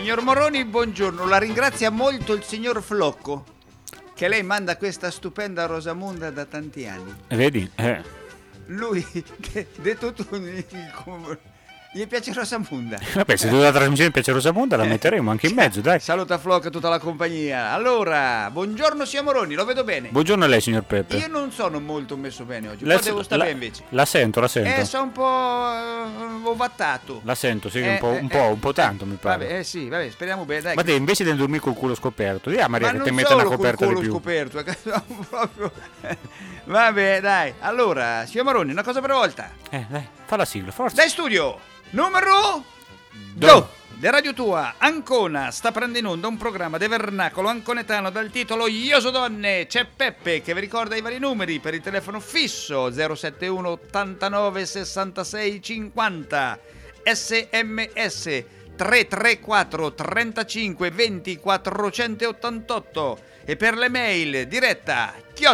Signor Moroni, buongiorno. La ringrazia molto il signor Flocco, che lei manda questa stupenda Rosamunda da tanti anni. Vedi? Lui, detto tu, gli piace Rosamunda. Vabbè, se tutta la trasmissione piace Rosamunda la metteremo anche in mezzo, dai. Saluta Flocco e tutta la compagnia. Allora, buongiorno signor Moroni, lo vedo bene. Buongiorno a lei, signor Peppe. Io non sono molto messo bene oggi, ma devo stare bene invece. La sento. Sono un po' ovattato. La sento, sì, un po' tanto mi pare. Vabbè, sì, vabbè, speriamo bene, dai. Ma te invece di dormire col culo scoperto, a Maria ma che ti mette una coperta di più. Scoperto, proprio. Vabbè, dai. Allora, signor Moroni, una cosa per volta. Dai, fa la sigla, forza. Dai studio, numero 2. De Radio Tua, Ancona, sta prendendo in onda un programma de vernacolo anconetano dal titolo Ioso Donne. C'è Peppe che vi ricorda i vari numeri per il telefono fisso 071 89 66 50, SMS 334 35 20 488 e per le mail diretta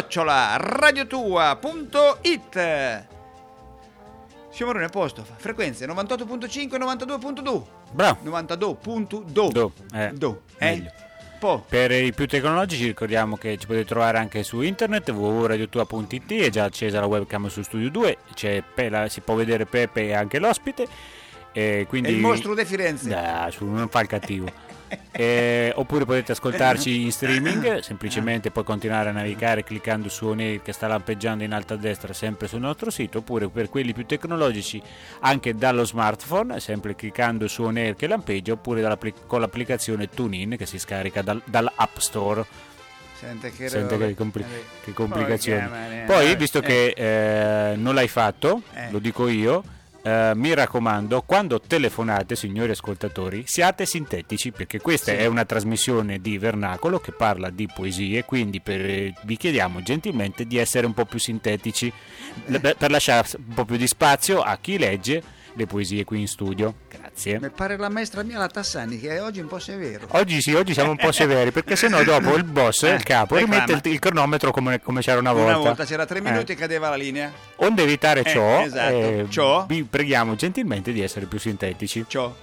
@radiotua.it. Siamo a posto, frequenze 98.5 e 92.2. Bravo. 92.2. Meglio. Po'. Per i più tecnologici ricordiamo che ci potete trovare anche su internet www.radiotua.it, è già accesa la webcam su Studio 2, si può vedere Peppe e anche l'ospite. Quindi, è il mostro di Firenze. Non fa il cattivo. Oppure potete ascoltarci in streaming, semplicemente puoi continuare a navigare cliccando su On Air che sta lampeggiando in alto a destra sempre sul nostro sito, oppure per quelli più tecnologici anche dallo smartphone, sempre cliccando su On Air che lampeggia, oppure con l'applicazione TuneIn che si scarica dall'App Store. Sente che complicazioni. Poi, visto che non l'hai fatto, lo dico io, mi raccomando, quando telefonate, signori ascoltatori, siate sintetici, perché questa è una trasmissione di vernacolo che parla di poesie, quindi vi chiediamo gentilmente di essere un po' più sintetici per lasciare un po' più di spazio a chi legge le poesie qui in studio. Grazie. Mi pare la maestra mia, la Tassani, che oggi è un po' severo. Oggi siamo un po' severi, perché sennò dopo il boss, il capo, rimette il cronometro come c'era una volta. Una volta c'era 3 minuti e cadeva la linea. Onde evitare ciò, ciò, vi preghiamo gentilmente di essere più sintetici. Ciao.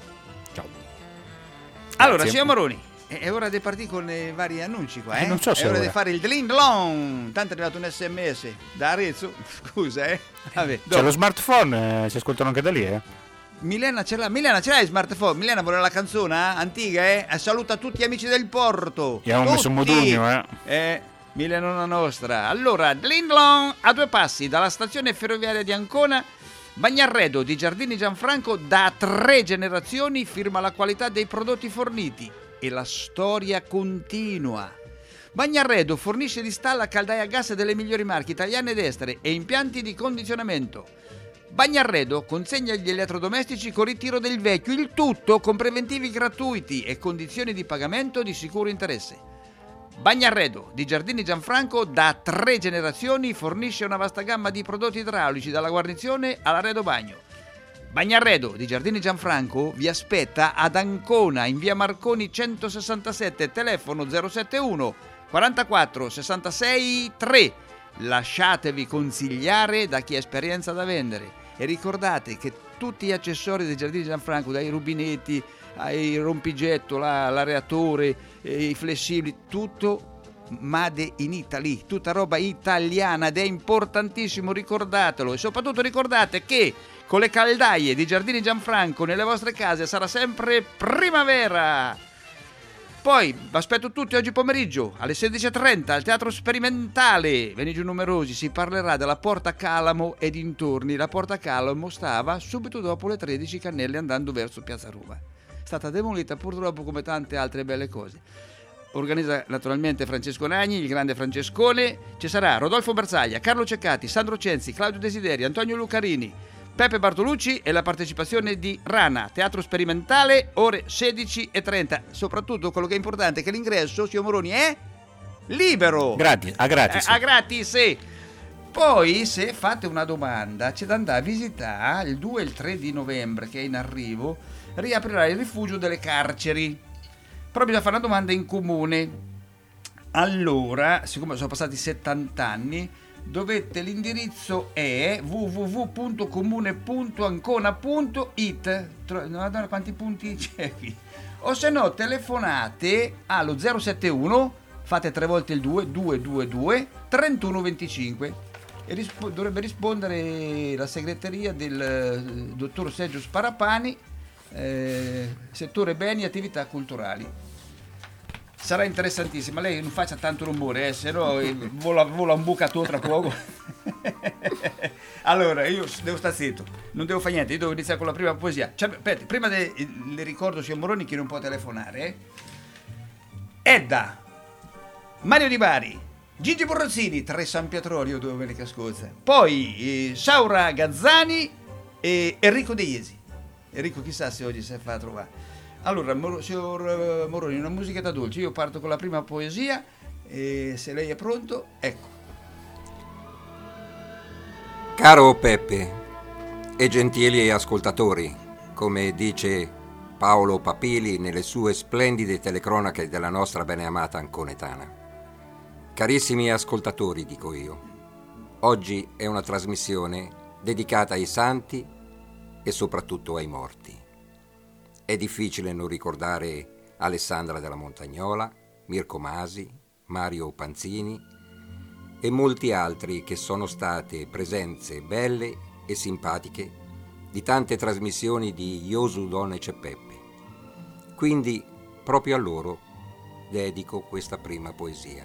Grazie. Allora, signor Moroni, è ora di partire con i vari annunci qua, non so se è ora di fare il dling-long. Tanto è arrivato un SMS da Arezzo, scusa, Vabbè, c'è lo smartphone, si ascoltano anche da lì, Milena ce l'hai il smartphone? Milena vuole la canzone antica, Saluta tutti gli amici del porto. Gli abbiamo messo un modugno, Milena una nostra. Allora, Dling-long, a 2 passi dalla stazione ferroviaria di Ancona, Bagnarredo di Giardini Gianfranco, da 3 generazioni firma la qualità dei prodotti forniti e la storia continua. Bagnarredo fornisce ed installa caldaie a gas delle migliori marche italiane ed estere e impianti di condizionamento. Bagnarredo consegna gli elettrodomestici con ritiro del vecchio, il tutto con preventivi gratuiti e condizioni di pagamento di sicuro interesse. Bagnarredo di Giardini Gianfranco, da 3 generazioni, fornisce una vasta gamma di prodotti idraulici dalla guarnizione all'arredo bagno. Bagnarredo di Giardini Gianfranco vi aspetta ad Ancona in via Marconi 167, telefono 071 44 66 3. Lasciatevi consigliare da chi ha esperienza da vendere e ricordate che tutti gli accessori dei Giardini Gianfranco, dai rubinetti ai rompigetto, l'areatore, i flessibili, tutto made in Italy, tutta roba italiana, ed è importantissimo, ricordatelo. E soprattutto ricordate che con le caldaie di Giardini Gianfranco nelle vostre case sarà sempre primavera. Poi vi aspetto tutti oggi pomeriggio alle 16:30 al Teatro Sperimentale. Venite numerosi, si parlerà della Porta Calamo e dintorni. La Porta Calamo stava subito dopo le 13 Cannelle andando verso Piazza Roma. È stata demolita purtroppo come tante altre belle cose. Organizza naturalmente Francesco Nagni, il grande Francescone. Ci sarà Rodolfo Bersaglia, Carlo Ceccati, Sandro Cenzi, Claudio Desideri, Antonio Lucarini, Peppe Bartolucci e la partecipazione di Rana. Teatro Sperimentale, ore 16:30. Soprattutto quello che è importante è che l'ingresso, signor Moroni, è libero. Gratis. A gratis. Poi, se fate una domanda, c'è da andare a visitare il 2 e il 3 di novembre, che è in arrivo, riaprirà il rifugio delle carceri. Però bisogna fare una domanda in comune. Allora, siccome sono passati 70 anni, l'indirizzo è www.comune.ancona.it. Quanti punti c'è qui? o se no telefonate allo 071, fate 3 volte il 222 3125 e dovrebbe rispondere la segreteria del dottor Sergio Sparapani, settore beni e attività culturali. Sarà interessantissima. Lei non faccia tanto rumore, se no vola un bucato tra poco. Allora, io devo stare zitto, non devo fare niente, io devo iniziare con la prima poesia. Cioè, aspetta, prima le ricordo, signor Moroni, che non può telefonare. Edda, Mario Di Bari, Gigi Borrazzini, 3 San Pietrorio, domenica scorsa. Poi Saura Gazzani e Enrico De Iesi. Enrico chissà se oggi si fa trovare. Allora, signor Moroni, una musica da dolce. Io parto con la prima poesia e se lei è pronto, ecco. Caro Peppe e gentili ascoltatori, come dice Paolo Papili nelle sue splendide telecronache della nostra beneamata Anconetana. Carissimi ascoltatori, dico io, oggi è una trasmissione dedicata ai santi e soprattutto ai morti. È difficile non ricordare Alessandra della Montagnola, Mirko Masi, Mario Panzini e molti altri che sono state presenze belle e simpatiche di tante trasmissioni di Iosu Donne C'è Peppe. Quindi proprio a loro dedico questa prima poesia.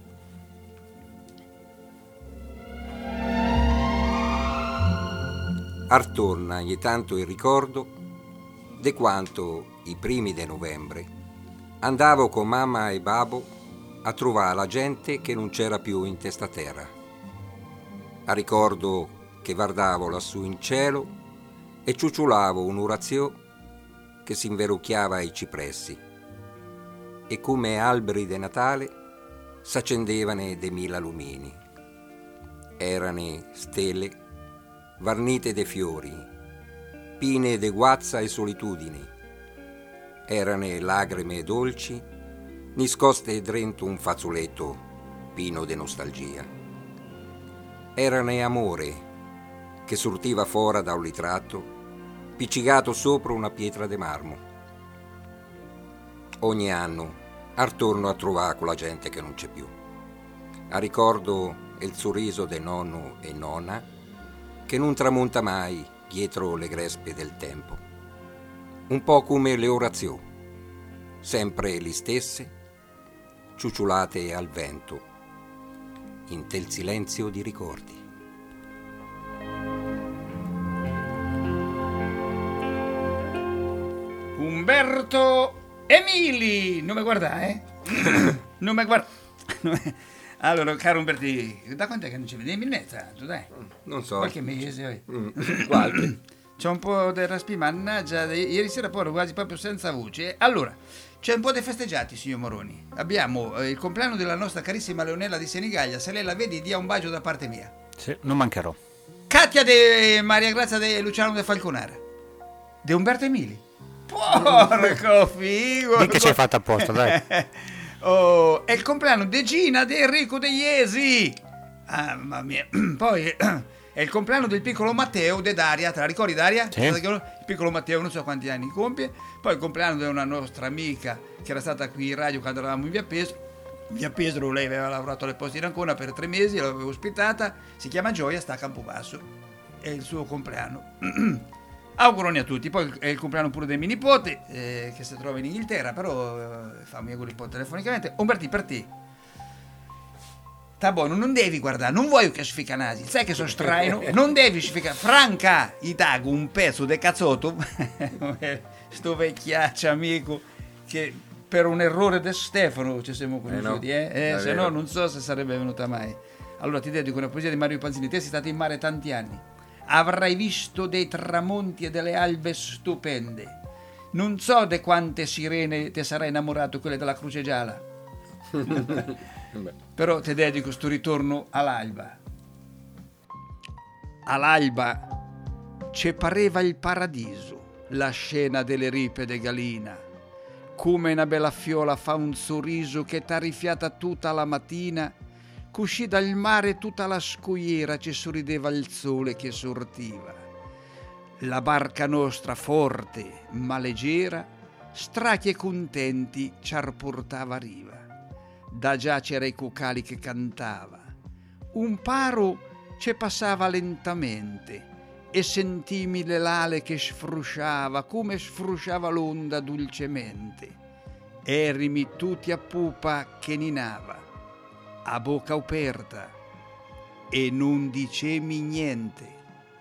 Artorna ogni tanto il ricordo de quanto i primi de novembre andavo con mamma e babbo a trovare la gente che non c'era più in testa terra. A ricordo che guardavo lassù in cielo e ciuciolavo un'orazio che si inverucchiava ai cipressi e come alberi de Natale s'accendevano de 1000 lumini. Erano stelle varnite de fiori, pine de guazza e solitudini. Erano lagrime dolci, nascoste dentro un fazzoletto pieno de nostalgia. Erano amore che sortiva fuori da un ritratto, piccicato sopra una pietra de marmo. Ogni anno attorno a trovare quella gente che non c'è più. A ricordo il sorriso de nonno e nonna che non tramonta mai dietro le grespe del tempo. Un po' come le orazioni, sempre le stesse, ciuciolate al vento, in tel silenzio di ricordi. Umberto Emili, non mi guarda, non mi guarda. Allora, caro Umberti, da quant'è che non ci vediamo in mezza? Dai. Non so. Qualche mese. Qualche. C'è un po' di raspi, mannaggia, ieri sera poi ero quasi proprio senza voce. Allora, c'è un po' di festeggiati, signor Moroni. Abbiamo il compleanno della nostra carissima Leonella di Senigallia. Se lei la vedi, dia un bacio da parte mia. Sì, non mancherò. Katia de Maria Grazia de Luciano de Falconara. De Umberto Emili. Porco figo! Di che ci hai fatto apposta, dai. Oh, è il compleanno di Gina di Enrico De Iesi. Ah, mamma mia. Poi è il compleanno del piccolo Matteo de Daria. Te la ricordi, Daria? Sì. Il piccolo Matteo non so quanti anni compie. Poi il compleanno di una nostra amica che era stata qui in radio quando eravamo in Via Pesaro. Via Pesaro, lei aveva lavorato alle Poste di Ancona per 3 mesi, l'avevo ospitata. Si chiama Gioia, sta a Campobasso. È il suo compleanno. Auguroni a tutti. Poi è il compleanno pure del mio nipote che si trova in Inghilterra, però fammi auguri un po' telefonicamente. Umberti, per te sta buono, non devi guardare, non vuoi che sfica nasi, sai che sono straino, non devi sficare. Franca gli tago un pezzo de cazzotto sto vecchiaccio amico che per un errore di Stefano ci siamo conosciuti, se no non so se sarebbe venuta mai. Allora ti dedico una poesia di Mario Panzini. Te sei stato in mare tanti anni, avrai visto dei tramonti e delle albe stupende. Non so di quante sirene ti sarai innamorato, quelle della Croce Gialla. Però ti dedico sto ritorno all'alba. All'alba ci pareva il paradiso, la scena delle ripe de Galina. Come una bella fiola fa un sorriso che t'ha rifiata tutta la mattina. Cuscì dal mare tutta la scogliera ci sorrideva il sole che sortiva. La barca nostra forte ma leggera strachi e contenti ciar portava riva. Da già c'era i cucali che cantava. Un paro ce passava lentamente e sentimi l'ale che sfrusciava come sfrusciava l'onda dolcemente. Erimi tutti a pupa che ninava, a bocca aperta, e non dicemi niente.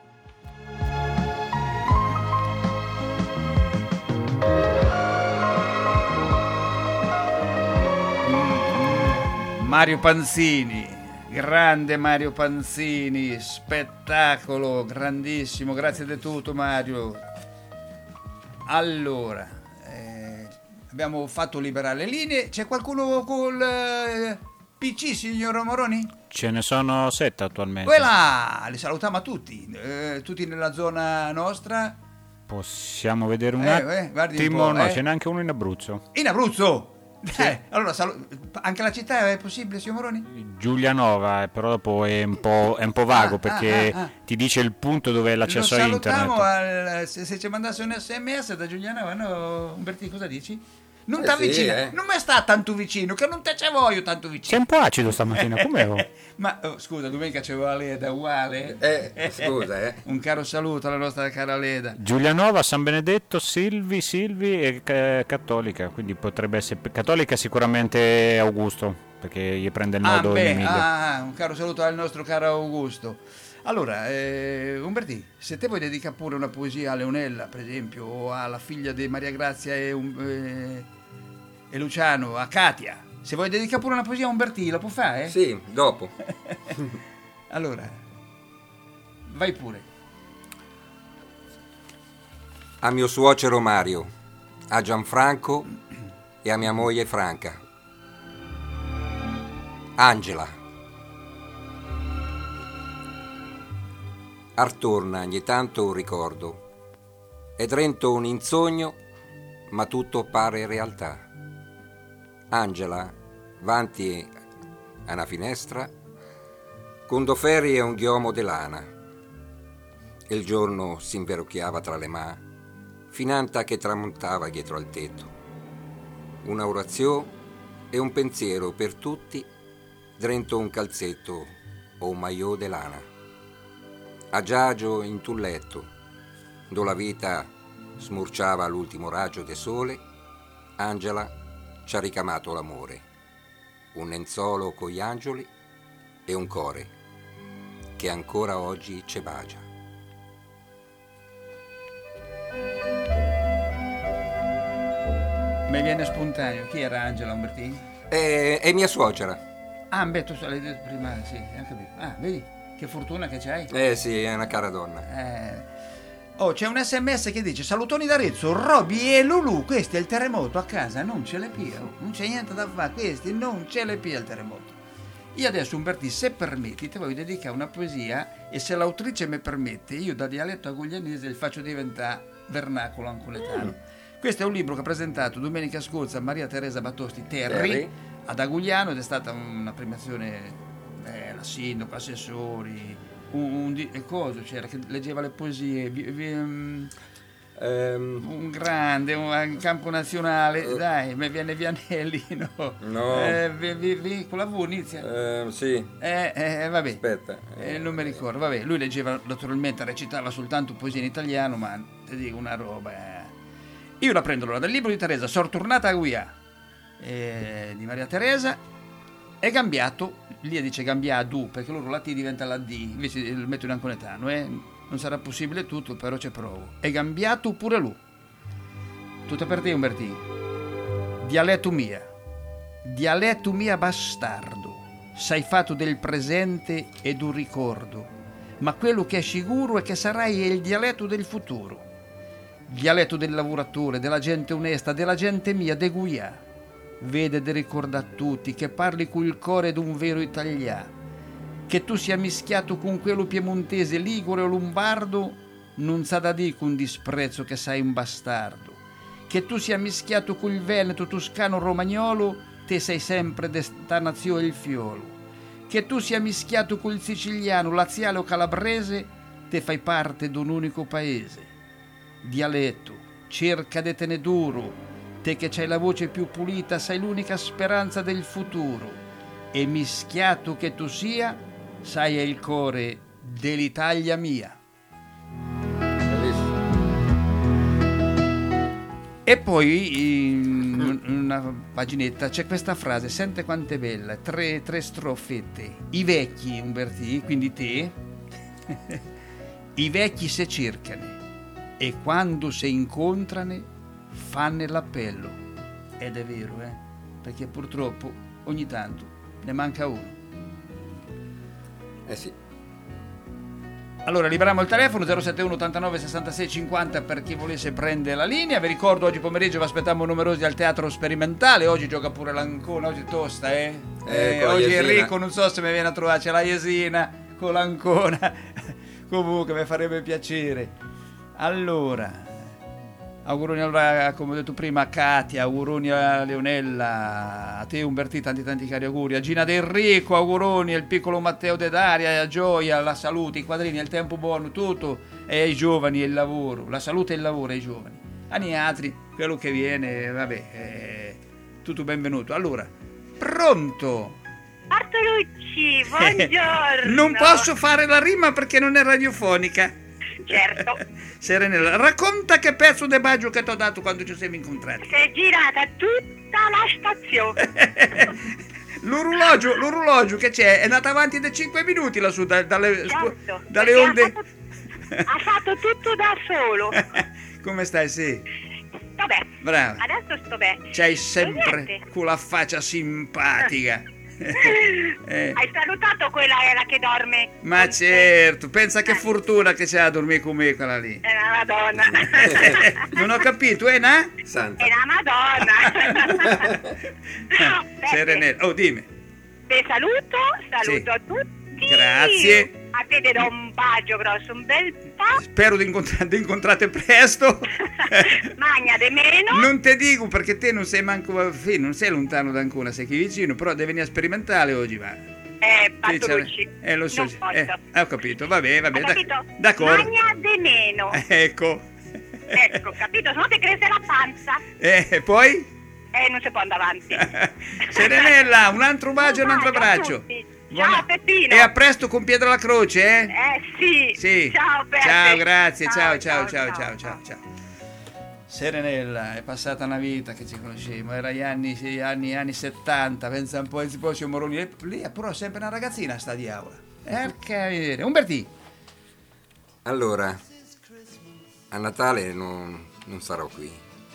Mario Panzini, grande Mario Panzini, spettacolo, grandissimo, grazie di tutto Mario. Allora, abbiamo fatto liberare le linee, c'è qualcuno col PC, signor Moroni? Ce ne sono 7 attualmente. Quella, li salutiamo a tutti, tutti nella zona nostra. Possiamo vedere un guardi un attimo, po', no, ce n'è anche uno in Abruzzo. In Abruzzo? Sì. Allora, anche la città è possibile, signor Moroni? Giulianova, però dopo è un po' vago perché ti dice il punto dove è l'accesso a internet. Se ci mandasse un SMS da Giulianova, no, Umberti, cosa dici? Non Sì, ti avvicina, sì, non mi sta tanto vicino, che non te ce voglio tanto vicino. Sei un po' acido stamattina, com'è? Ma scusa, domenica c'avevo la Leda uguale. Scusa, Un caro saluto alla nostra cara Leda. Giulianova, San Benedetto, Silvi e cattolica, quindi potrebbe essere cattolica sicuramente Augusto, perché gli prende il nodo in Emilia. Un caro saluto al nostro caro Augusto. Allora, Umberti, se te vuoi dedicare pure una poesia a Leonella, per esempio, o alla figlia di Maria Grazia e Luciano, a Katia, se vuoi dedicare pure una poesia a Umberti, la può fare? Sì, dopo. Allora, vai pure. A mio suocero Mario, a Gianfranco e a mia moglie Franca. Angela. Artorna ogni tanto un ricordo, ed rento un insogno, ma tutto pare realtà. Angela, vanti a una finestra, con do ferri e un ghiomo de lana. Il giorno si inverocchiava tra le mani, finanta che tramontava dietro al tetto. Una orazione e un pensiero per tutti, drento un calzetto o un maillot de lana. Agagio in tu letto, do la vita smurciava l'ultimo raggio de sole, Angela ci ha ricamato l'amore, un lenzuolo con gli angeli e un core che ancora oggi ce bacia. Mi viene spontaneo. Chi era Angela Umberti? È mia suocera. Beh, tu l'hai detto prima, sì, anche capito. Vedi? Che fortuna che c'hai. Sì, è una cara donna. C'è un SMS che dice: salutoni d'Arezzo, Roby e Lulu, questo è il terremoto a casa, non ce le pia, non c'è niente da fare, questi non ce le pia il terremoto. Io adesso, Umberti, se permetti, ti voglio dedicare una poesia e se l'autrice mi permette, io da dialetto aguglianese li faccio diventare vernacolo ancoletano. Questo è un libro che ha presentato domenica scorsa Maria Teresa Battosti Terri ad Agugliano ed è stata una premiazione la sindaco, assessori, coso c'era che leggeva le poesie, un grande, un campo nazionale, dai, mi viene Vianellino. No. Con la V inizia. Sì. Vabbè. Aspetta. Non mi ricordo, vabbè, lui leggeva naturalmente, recitava soltanto poesia in italiano, ma ti dico una roba. Io la prendo allora dal libro di Teresa, Sortornata a Guia, di Maria Teresa. È cambiato, lì dice cambiato, perché loro la T diventa la D, invece lo metto in anconetano, non sarà possibile tutto, però ci provo. È cambiato pure lui. Tutto per te, Umberti. Dialetto mia bastardo, sei fatto del presente ed un ricordo, ma quello che è sicuro è che sarai il dialetto del futuro. Dialetto del lavoratore, della gente onesta, della gente mia, de Guia. Vede de ricorda a tutti che parli con il cuore d'un vero italiano, che tu sia mischiato con quello piemontese, ligure o lombardo, non sa da dire con disprezzo che sei un bastardo, che tu sia mischiato con il veneto, toscano, romagnolo, te sei sempre desta nazione il fiolo, che tu sia mischiato con il siciliano, laziale o calabrese, te fai parte d'un unico paese. Dialetto, cerca de tene duro, te che c'hai la voce più pulita, sei l'unica speranza del futuro. E mischiato che tu sia, sai è il cuore dell'Italia mia. E poi in una paginetta c'è questa frase, sente quanto è bella, tre strofette. I vecchi, Umbertì, quindi te, i vecchi se cercano e quando si incontrano fanno l'appello. Ed è vero, perché purtroppo ogni tanto ne manca uno. Sì. Allora liberiamo il telefono 071 89 66 50 per chi volesse prendere la linea. Vi ricordo oggi pomeriggio vi aspettiamo numerosi al Teatro Sperimentale. Oggi gioca pure l'Ancona, oggi è tosta, oggi Enrico non so se mi viene a trovare, c'è la Jesina con l'Ancona. Comunque mi farebbe piacere. Allora auguroni, allora, come ho detto prima, a Katia, auguroni a Leonella, a te Umbertì, tanti cari auguri, a Gina D'Enrico, auguroni al piccolo Matteo De Daria, a Gioia, la salute, i quadrini, il tempo buono, tutto, e ai giovani e il lavoro, la salute e il lavoro ai giovani. Agli altri, quello che viene, vabbè, tutto benvenuto. Allora, pronto? Bartolucci, buongiorno. Non posso fare la rima perché non è radiofonica. Certo. Serenella, racconta che pezzo de Baggio che ti ho dato quando ci siamo incontrati. Si è girata tutta la stazione. L'orologio che c'è è andato avanti da 5 minuti lassù dalle Certo, onde. Ha fatto tutto da solo. Come stai? Sì. Vabbè, Brava. adesso sto bene. C'hai sempre Niente. quella faccia simpatica. Hai salutato quella che dorme? Ma certo, pensa che fortuna che c'è a dormire con me quella lì. È una Madonna. Non ho capito, na? Santa. È una Madonna. Serenella, oh dimmi. Ti saluto Sì. a tutti. Grazie. A te ti do un bacio grosso, un bel po'. Spero di incontrate presto. Magna de meno. Non te dico perché te non sei manco non sei lontano da Ancona, sei qui vicino, però devi venire a sperimentare oggi, va. Bartolucci. Lo so. Non posso. Ho capito, vabbè, Hai capito? d'accordo. Magna de meno. Ecco. Ecco, capito? Se no ti cresce la panza. Poi? Non si può andare avanti. Serenella, un altro bacio e un altro bacio a abbraccio. tutti. Ciao Peppino. E a presto con Pietro alla Croce, Sì. Sì. Ciao Peppe. Ciao, grazie, ciao. ciao. Serenella, è passata una vita che ci conoscemmo, era gli anni 70, pensa un po', poi siamo Moroni, lì è però sempre una ragazzina sta diavola. Che vedere. Umbertì. Allora, a Natale non sarò qui.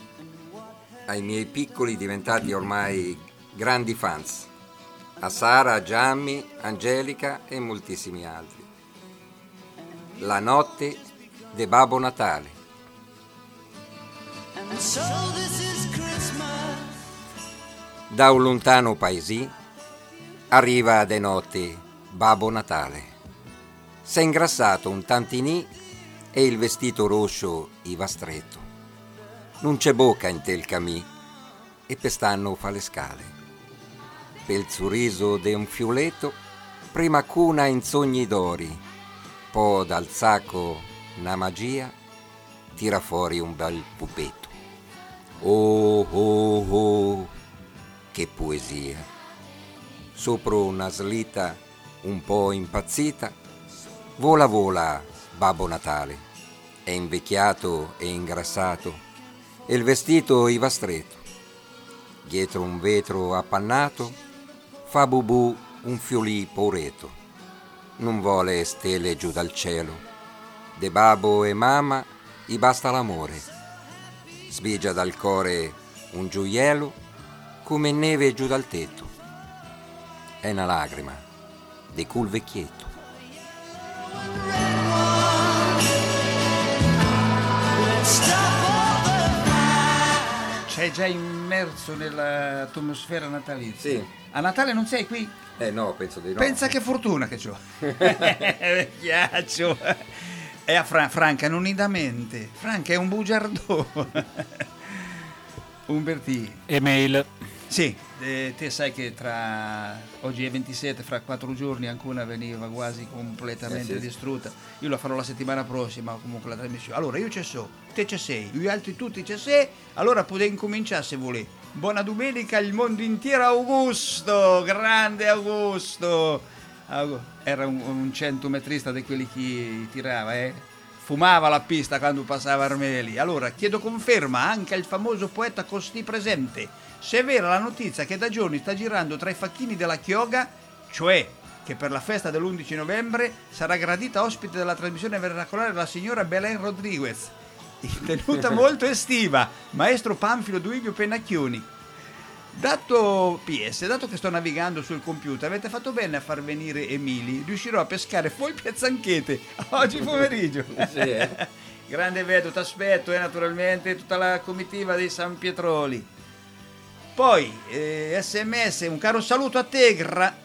Ai miei piccoli diventati ormai grandi fans. A Sara, Gianni, Angelica e moltissimi altri. La notte de Babbo Natale. Da un lontano paesì arriva de notte Babbo Natale. S'è ingrassato un tantinì e il vestito rosso iva stretto. Non c'è bocca in tel camì e pest'anno fa le scale. Pel sorriso de un fioletto, prima cuna in sogni d'ori, poi dal sacco una magia, tira fuori un bel pupetto. Oh, oh, oh, che poesia! Sopra una slitta un po' impazzita, vola Babbo Natale, è invecchiato e ingrassato, e il vestito iva stretto. Dietro un vetro appannato, fa bubù un fiolì poreto. Non vuole stelle giù dal cielo. De babbo e mamma gli basta l'amore. Sbigia dal core un gioiello come neve giù dal tetto. È una lagrima di cul vecchietto. Sei già immerso nell'atmosfera natalizia. Sì. A Natale non sei qui? No, penso di no. Pensa che fortuna che c'ho. Vecchiaccio. E a Franca non da mente. Franca è un bugiardone. Umbertì. Email. Sì, te sai che oggi è 27, fra 4 giorni Ancona veniva quasi completamente distrutta. Io la farò la settimana prossima, comunque la trasmissione. Allora io ci so, te ci sei, gli altri tutti ci sei, allora potete incominciare se volete. Buona domenica il mondo intero, Augusto, grande Augusto. Era un centometrista di quelli che tirava, fumava la pista quando passava Armeli. Allora chiedo conferma anche al famoso poeta Costì presente, se è vera la notizia che da giorni sta girando tra i facchini della Chioggia, cioè che per la festa dell'11 novembre sarà gradita ospite della trasmissione vernacolare la signora Belen Rodriguez, tenuta molto estiva, maestro Panfilo Duilio Pennacchioni. Dato che sto navigando sul computer, avete fatto bene a far venire Emili, riuscirò a pescare folpi e zanchete oggi pomeriggio. Sì, Grande Vedo, ti aspetto, naturalmente tutta la comitiva dei San Pietroli. Poi SMS, un caro saluto a te,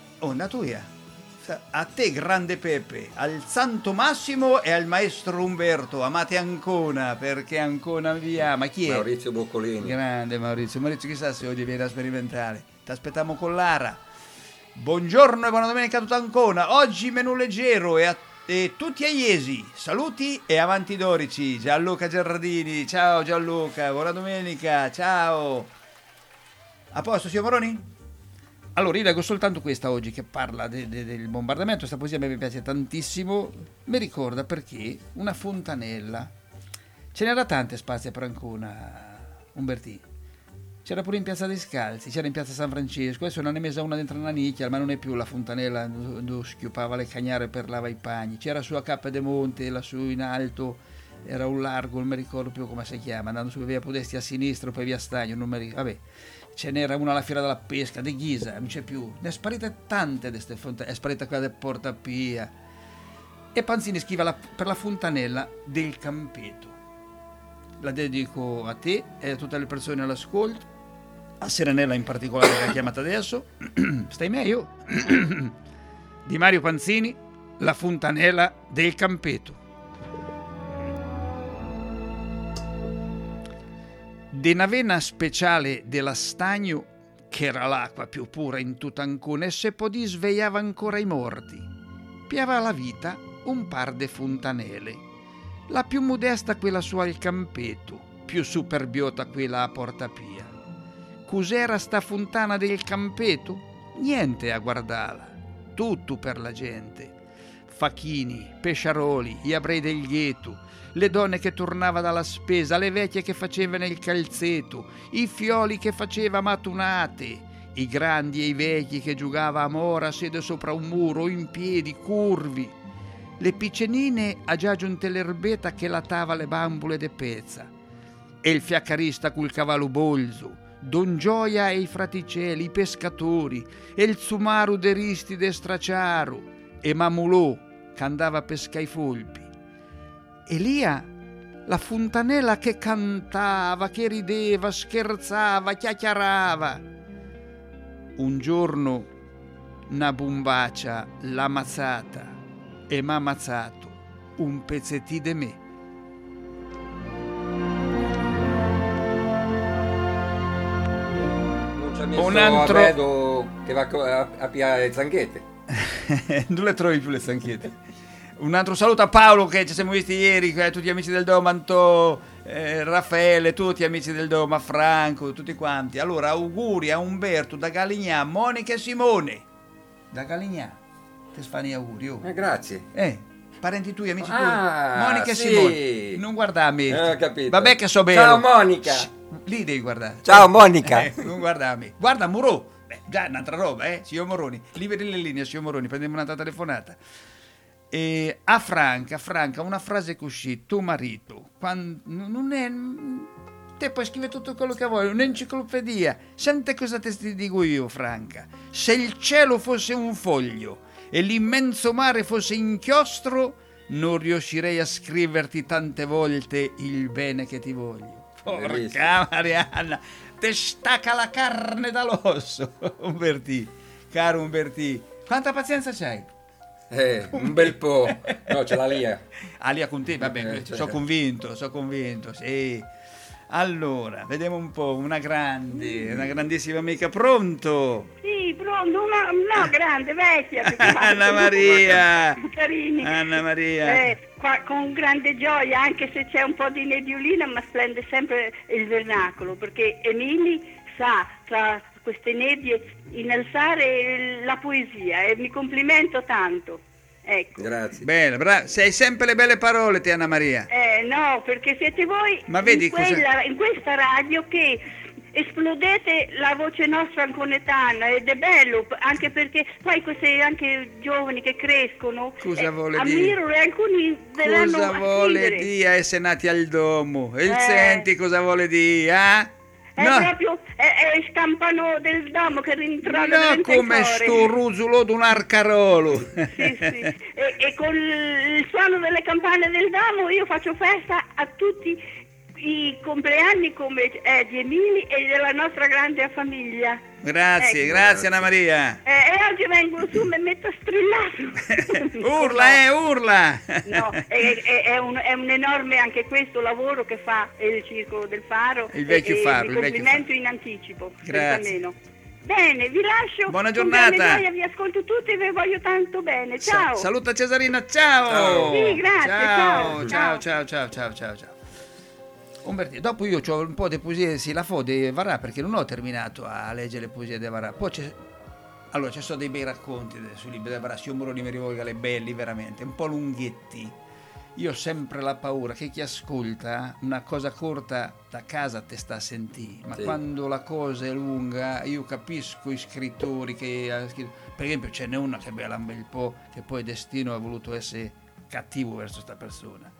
a te grande Peppe, al Santo Massimo e al maestro Umberto, amate Ancona perché Ancona vi ama. Chi è? Maurizio Boccolini. Grande Maurizio, chissà se oggi viene a sperimentare. Ti aspettiamo con Lara. Buongiorno e buona domenica a tutta Ancona. Oggi menù leggero e tutti a Iesi. Saluti e avanti Dorici. Gianluca Gerardini, ciao Gianluca, buona domenica, ciao. A posto, signor Moroni? Allora, io leggo soltanto questa oggi che parla del bombardamento. Questa poesia mi piace tantissimo. Mi ricorda perché una fontanella. Ce n'era tante spazi per Ancona, Umbertì. C'era pure in Piazza dei Scalzi, c'era in Piazza San Francesco. Adesso ne hanno messa una dentro una nicchia, ma non è più la fontanella dove schiuppava le cagnare per lava i pagni. C'era su a Cappa de Monte, lassù in alto, era un largo, non mi ricordo più come si chiama, andando su via Podesti a sinistra, poi via Stagno, non mi ricordo. Vabbè. Ce n'era una alla Fiera della Pesca, di Ghisa, non c'è più. Ne è sparite tante di queste fontanelle, è sparita quella del Porta Pia. E Panzini scrive per la fontanella del Campeto. La dedico a te e a tutte le persone all'ascolto, a Serenella in particolare che ha chiamato adesso. Stai meglio? Di Mario Panzini, la fontanella del Campeto. De una vena speciale della Stagno, che era l'acqua più pura in tutta Ancona, e se podì svegliava ancora i morti. Piava la vita un par de fontanele, la più modesta quella sua al Campeto, più superbiota quella a Porta Pia. Cos'era sta fontana del Campeto? Niente a guardarla, tutto per la gente. Facchini, pesciaroli, gli abrei del Gheto, le donne che tornava dalla spesa, le vecchie che facevano il calzeto, i fioli che faceva matunate, i grandi e i vecchi che giocava a mora sede sopra un muro, in piedi, curvi, le piccenine a già giunte l'erbetta che latava le bambole de pezza, e il fiaccarista col cavallo bolzo, Don Gioia e i fraticelli, i pescatori, e il Zumaru de Risti de Straciaro, e Mamulò che andava a pescare i folpi. Elia, la fontanella che cantava, che rideva, scherzava, chiacchierava. Un giorno una bombacia l'ha ammazzata e m'ha ammazzato un pezzettì di me. Non ci ha messo Un altro- Alfredo che va a piare le zanghette. Non le trovi più le zanchette. Un altro saluto a Paolo che ci siamo visti ieri, tutti gli amici del Dom, Raffaele, tutti gli amici del Dom, a Franco, tutti quanti. Allora, auguri a Umberto da Galignà, Monica e Simone. Da Galignà, ti fanno gli auguri. Oh. Grazie. Parenti tuoi, amici tuoi. Ah, Monica e sì. Simone. Non guarda a me. Ho capito. Vabbè che so bene. Ciao Monica. Lì devi guardare. Ciao Monica. Non guarda a me. Guarda Murò. Già un'altra roba, signor Moroni. Liberi le linee, signor Moroni, prendiamo un'altra telefonata. A Franca, una frase così, tuo marito, quando non è... Te puoi scrivere tutto quello che vuoi, un'enciclopedia. Sente cosa ti dico io, Franca. Se il cielo fosse un foglio e l'immenso mare fosse inchiostro, non riuscirei a scriverti tante volte il bene che ti voglio. Porca Marianna, te stacca la carne dall'osso, Umbertì, caro Umbertì. Quanta pazienza c'hai? Un bel po'. No, c'è la Lia. Lia con te, vabbè, sono convinto, sì. Allora, vediamo un po', una grandissima amica, pronto? Sì, pronto, no, grande, vecchia. Anna Maria! Carini. Anna Maria! Qua, con grande gioia, anche se c'è un po' di nebbiolina, ma splende sempre il vernacolo, perché Emili sa tra queste nebbie innalzare la poesia e mi complimento tanto. Ecco. Grazie. Bene, brava, sei sempre le belle parole, te Anna Maria. No, perché siete voi Ma vedi in questa radio che esplodete la voce nostra anconetana ed è bello, anche perché poi questi anche giovani che crescono, Cosa vuole ammiro dire? e alcuni verranno Cosa a vuole scrivere. dire essere nati al domo? E senti cosa vuole dire, eh? È proprio è il campano del domo che rintroda No, come sto ruzzolo d'un arcarolo. Sì. E con il suono delle campane del domo io faccio festa a tutti i compleanni come di Emili e della nostra grande famiglia. Grazie, Ecco. grazie Anna Maria. E oggi vengo su e mi metto a strillare. Urla! No, è un enorme anche questo lavoro che fa il Circolo del Faro. Il vecchio faro, Mi il vecchio complimento in anticipo. Grazie. senza meno. Bene, vi lascio. Buona Con grande giornata. gioia, vi ascolto tutti e vi voglio tanto bene. Ciao. Saluta Cesarina, ciao! Sì, grazie, Ciao. Umbertino, dopo io ho un po' di poesie di La Fo di Varà, perché non ho terminato a leggere le poesie di Varà. Poi allora ci sono dei bei racconti sui libri di Varà, io non mi rivolgo alle belli veramente, un po' lunghetti. Io ho sempre la paura che chi ascolta una cosa corta da casa te sta a sentire, ma Sì. quando la cosa è lunga io capisco i scrittori che per esempio ce n'è una che è bella un bel po', che poi Destino ha voluto essere cattivo verso questa persona.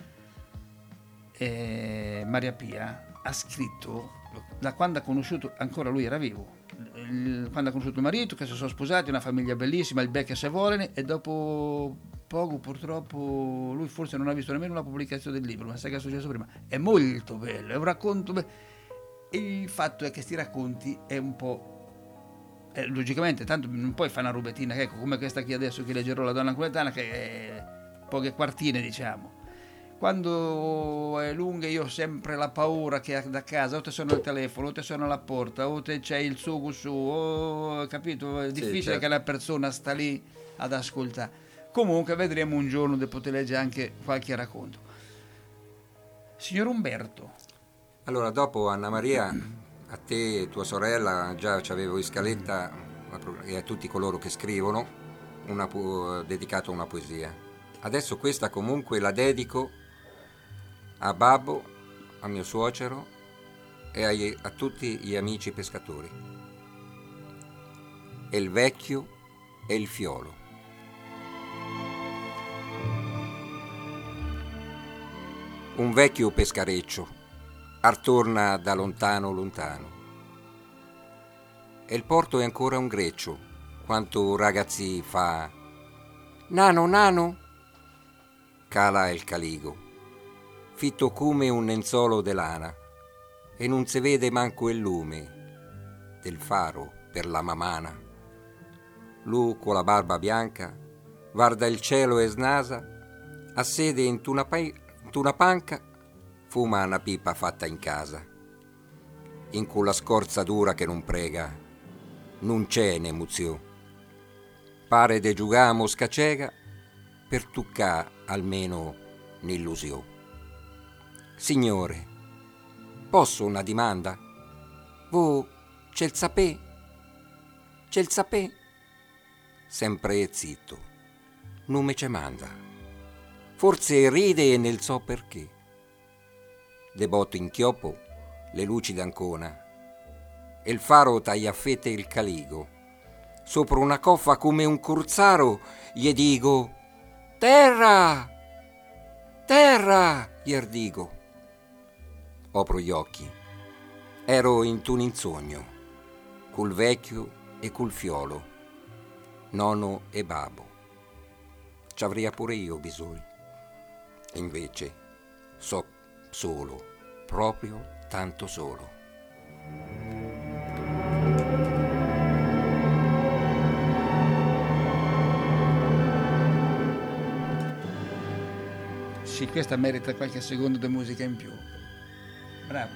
Maria Pia ha scritto da quando ha conosciuto, ancora lui era vivo, quando ha conosciuto il marito, che si sono sposati, una famiglia bellissima, il becco e se volen, e dopo poco purtroppo lui forse non ha visto nemmeno una pubblicazione del libro, ma sai che è successo prima? È molto bello, è un racconto e il fatto è che sti racconti è un po' logicamente tanto non puoi fare una rubetina, ecco, come questa qui adesso che leggerò, La donna napoletana, che è poche quartine, diciamo. Quando è lunga io ho sempre la paura che da casa o te suona il telefono o te suona la porta o te c'è il sugo su, capito? È difficile certo. che la persona sta lì ad ascoltare. Comunque vedremo un giorno di poter leggere anche qualche racconto. Signor Umberto. Allora, dopo Anna Maria, a te e tua sorella già ci avevo in scaletta, e a tutti coloro che scrivono, dedicato a una poesia. Adesso questa comunque la dedico a Babbo, a mio suocero e a tutti gli amici pescatori. E il vecchio e il fiolo. Un vecchio pescareccio artorna da lontano lontano. E il porto è ancora un greccio, quanto ragazzi fa nano nano. Cala il caligo, fitto come un lenzuolo de lana, e non si vede manco il lume del faro per la mamana. Lui con la barba bianca guarda il cielo e snasa, a sede in una panca, fuma una pipa fatta in casa. In quella scorza dura che non prega, non c'è nemuzio. Pare de giugà a mosca cieca, per tuccà almeno un'illusione. Signore, posso una dimanda? Voi c'è il sapè? C'è il sapè? Sempre zitto, non me ce manda. Forse ride e nel so perché. De botto inchioppo le luci d'Ancona e il faro tagliaffette il caligo. Sopra una coffa come un corsaro gli dico: terra, terra, gli dico. Opro gli occhi. Ero in un insogno, col vecchio e col fiolo, nonno e babbo. Ci avrei pure io bisogno. E invece so solo, proprio tanto solo. Sì, questa merita qualche secondo di musica in più. Bravo.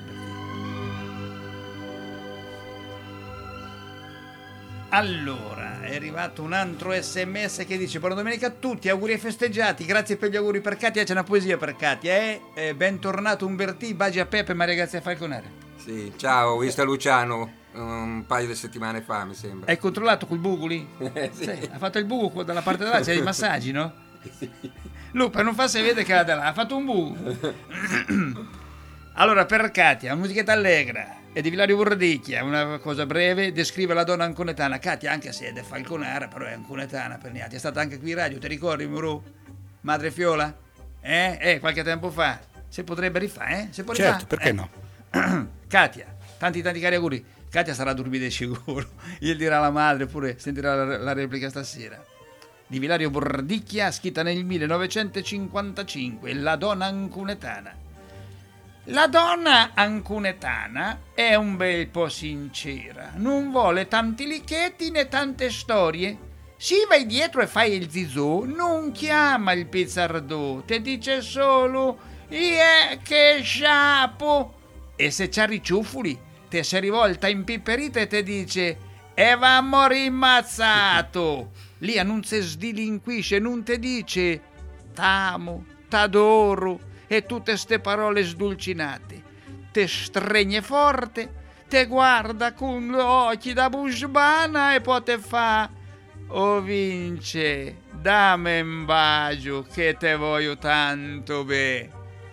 Allora, è arrivato un altro SMS che dice: buona domenica a tutti, auguri ai festeggiati, grazie per gli auguri per Katia. C'è una poesia per Katia, bentornato Umbertì, baci a Peppe, Maria Grazia Falconare. Sì, ciao, ho visto Luciano un paio di settimane fa, mi sembra. Hai controllato col Buguli? Sì. Sì, ha fatto il buco dalla parte della là, c'è i massaggi, no? Sì. Lupa, non fa se vede che la da là, ha fatto un buco. Allora, per Katia, una musichetta allegra e di Villario Burdicchia, una cosa breve, descrive la donna anconetana. Katia, anche se è de Falconara, però è anconetana per niente. È stata anche qui in radio, ti ricordi, Muru? Madre Fiola? Qualche tempo fa. Se potrebbe rifare, Se può Certo, perché no? Katia, tanti cari auguri. Katia sarà dormita sicuro. Gli dirà la madre, oppure sentirà la replica stasera. Di Villario Burdicchia, scritta nel 1955, La donna anconetana. La donna anconetana è un bel po' sincera, non vuole tanti lichetti né tante storie. Si vai dietro e fai il zizù, non chiama il pizzardò, te dice solo che sciapo. E se c'ha ricciuffoli, te si rivolta impipperita e te dice e va a morire immazzato. Lì non se sdilinquisce, non te dice t'amo, t'adoro e tutte ste parole sdulcinate. Te stregne forte, te guarda con gli occhi da busbana e poi te fa oh Vince, dammi un bacio che te voglio tanto bene.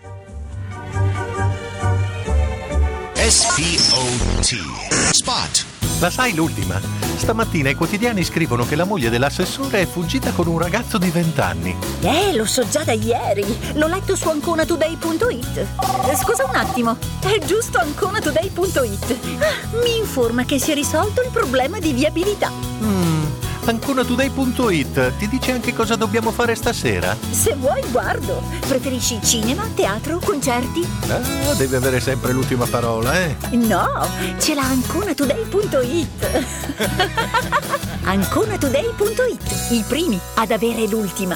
SPOT Spot. La sai l'ultima? Stamattina i quotidiani scrivono che la moglie dell'assessore è fuggita con un ragazzo di 20 anni. Lo so già da ieri. L'ho letto su anconatoday.it. Scusa un attimo, è giusto anconatoday.it. Mi informa che si è risolto il problema di viabilità. Anconatoday.it ti dice anche cosa dobbiamo fare stasera? Se vuoi, guardo. Preferisci cinema, teatro, concerti? Ah, devi avere sempre l'ultima parola, eh? No, ce l'ha anconatoday.it. Anconatoday.it, i primi ad avere l'ultima.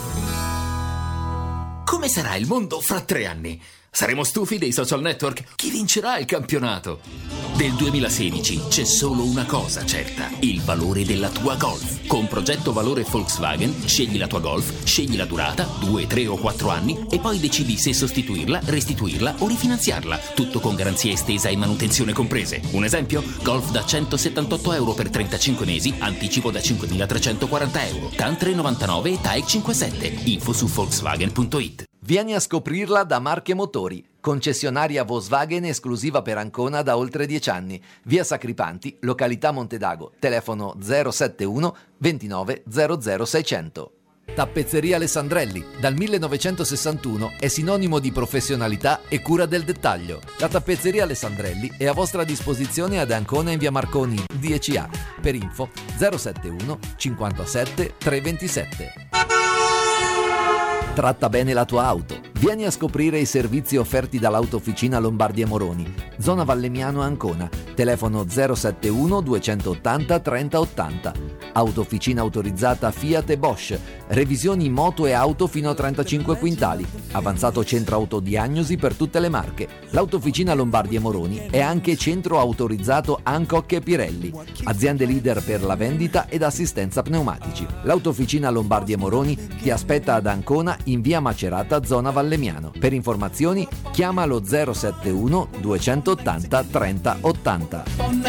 Come sarà il mondo fra 3 anni? Saremo stufi dei social network? Chi vincerà il campionato? Del 2016 c'è solo una cosa certa: il valore della tua Golf. Con progetto valore Volkswagen scegli la tua Golf, scegli la durata, 2, 3 o 4 anni e poi decidi se sostituirla, restituirla o rifinanziarla. Tutto con garanzia estesa e manutenzione comprese. Un esempio? Golf da €178 per 35 mesi, anticipo da €5.340, TAN 399 e TAEC 57. Info su Volkswagen.it. Vieni a scoprirla da Marche Motori, concessionaria Volkswagen esclusiva per Ancona da oltre 10 anni. Via Sacripanti, località Montedago, telefono 071 29 00 600. Tappezzeria Alessandrelli, dal 1961 è sinonimo di professionalità e cura del dettaglio. La tappezzeria Alessandrelli è a vostra disposizione ad Ancona in via Marconi 10A. Per info 071 57 327. Tratta bene la tua auto. Vieni a scoprire i servizi offerti dall'Autofficina Lombardi Moroni, zona Vallemiano Ancona, telefono 071 280 3080. Autofficina autorizzata Fiat e Bosch, revisioni moto e auto fino a 35 quintali, avanzato centro autodiagnosi per tutte le marche. L'Autofficina Lombardi Moroni è anche centro autorizzato Hancock e Pirelli, aziende leader per la vendita ed assistenza pneumatici. L'Autofficina Lombardi Moroni ti aspetta ad Ancona in via Macerata, zona Vallemiano. Per informazioni chiama lo 071 280 30 80.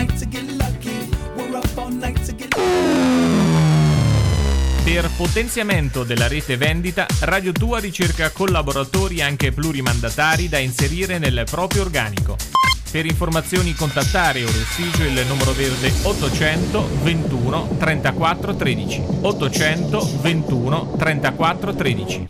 Per potenziamento della rete vendita, Radio Tua ricerca collaboratori anche plurimandatari da inserire nel proprio organico. Per informazioni contattare Orostigio il numero verde 800 21 34 13. 800 21 34 13.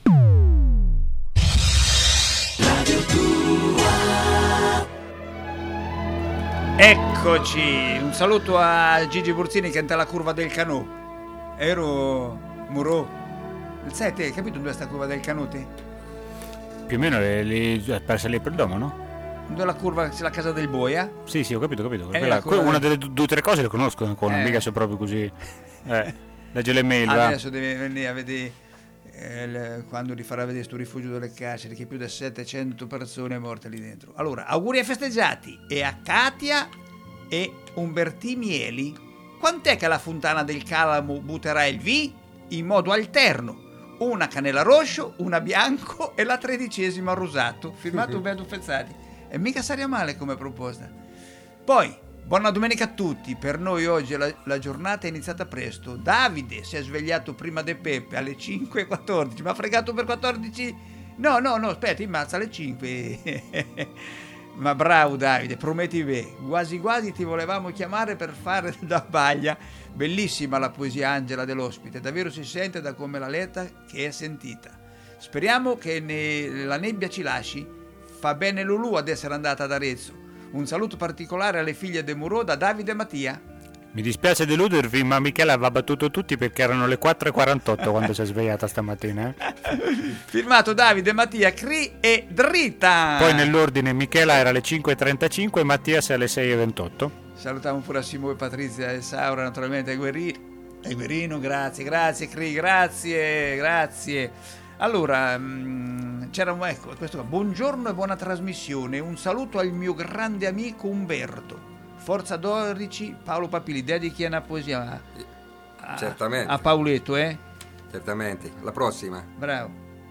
Eccoci, un saluto a Gigi Burzini che è alla curva del Canò. Ero Muro. Sai te, hai capito dove sta curva del Canò te? Più o meno lì per salire per il domo, no? Dove la curva c'è la casa del Boia? Sì, ho capito. Quella Una delle 2 o 3 cose le conosco ancora, mica sono proprio così. Legge le mail, adesso devi venire a vedere quando li farà vedere sto rifugio delle carceri, che più di 700 persone morte lì dentro. Allora, auguri ai festeggiati e a Katia e Umbertì Mieli. Quant'è che la Fontana del Calamo butterà il V? In modo alterno, una cannella rosso, una bianco e la 13ª rosato, firmato Umberto Fezzati. E mica sarebbe male come proposta. Poi, buona domenica a tutti. Per noi oggi la giornata è iniziata presto. Davide si è svegliato prima di Peppe alle 5:14. Mi ha fregato per 14. No, aspetta, immazza alle 5. Ma bravo Davide, prometti bene. Quasi ti volevamo chiamare per fare da baglia. Bellissima la poesia, Angela, dell'ospite. Davvero si sente da come l'ha letta che è sentita. Speriamo che la nebbia ci lasci. Fa bene Lulù ad essere andata ad Arezzo. Un saluto particolare alle figlie de Murò da Davide e Mattia. Mi dispiace deludervi, ma Michela aveva battuto tutti perché erano le 4:48 quando si è svegliata stamattina. Firmato Davide, Mattia, Cri e Dritta. Poi nell'ordine Michela era alle 5:35 e Mattias alle 6:28. Salutiamo pure a Simone, Patrizia e Saura, naturalmente e Guerino, grazie Cri, grazie. Allora, c'era questo qua. Buongiorno e buona trasmissione. Un saluto al mio grande amico Umberto. Forza Dorici, Paolo Papili, dedichi una poesia certamente a Paoletto, Certamente, la prossima. Bravo.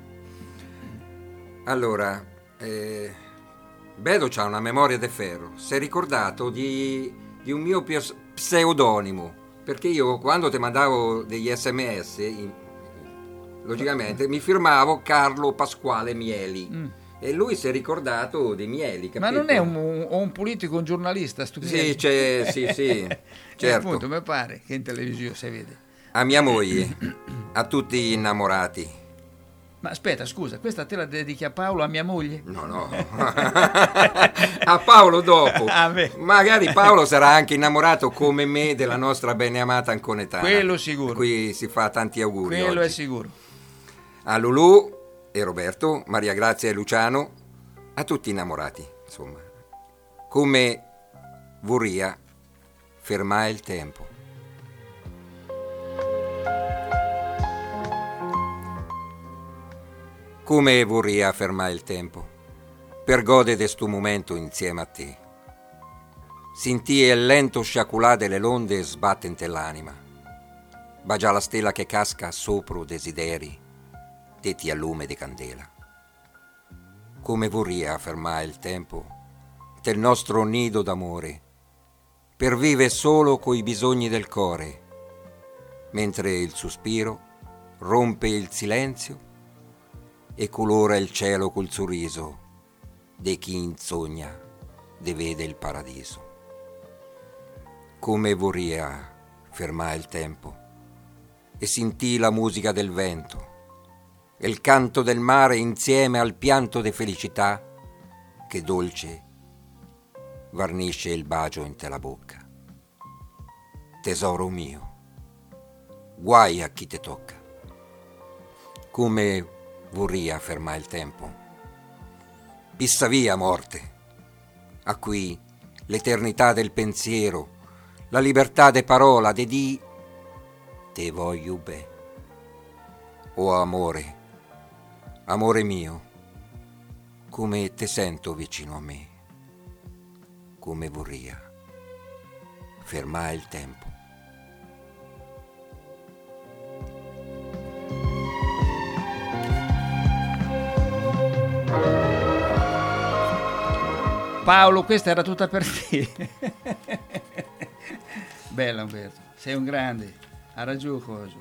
Allora, Bedo c'ha una memoria de ferro. Si è ricordato di un mio pseudonimo, perché io quando ti mandavo degli SMS, logicamente mi firmavo Carlo Pasquale Mieli. E lui si è ricordato dei Mieli, capito? Ma non è un politico, un giornalista? Sì, sì, certo. Appunto, mi pare che in televisione si vede. A mia moglie, a tutti gli innamorati. Ma aspetta, scusa, questa te la dedichi a Paolo, a mia moglie? No. A Paolo dopo. Magari Paolo sarà anche innamorato come me della nostra beneamata anconetana. Quello sicuro. Qui si fa tanti auguri. Quello oggi. È sicuro. A Lulù e Roberto, Maria Grazia e Luciano, a tutti innamorati, insomma. Come vorria fermare il tempo. Come vorria fermare il tempo, per godere de sto momento insieme a te. Sentì il lento sciaculà delle onde sbattente l'anima. Bagia la stella che casca sopra desideri, detti a lume di candela. Come vorria fermare il tempo del nostro nido d'amore, per vivere solo coi bisogni del core, mentre il sospiro rompe il silenzio e colora il cielo col sorriso di chi insogna de vede il paradiso. Come vorria fermare il tempo e sentì la musica del vento e il canto del mare insieme al pianto de felicità che dolce varnisce il bacio in te la bocca. Tesoro mio, guai a chi te tocca. Come vorria fermare il tempo. Pissa via, morte, a cui l'eternità del pensiero, la libertà de parola, de di te voglio bene. O amore, amore mio, come te sento vicino a me, come vorria fermare il tempo. Paolo, questa era tutta per te. Bella Umberto, sei un grande. Ha ragione cosa.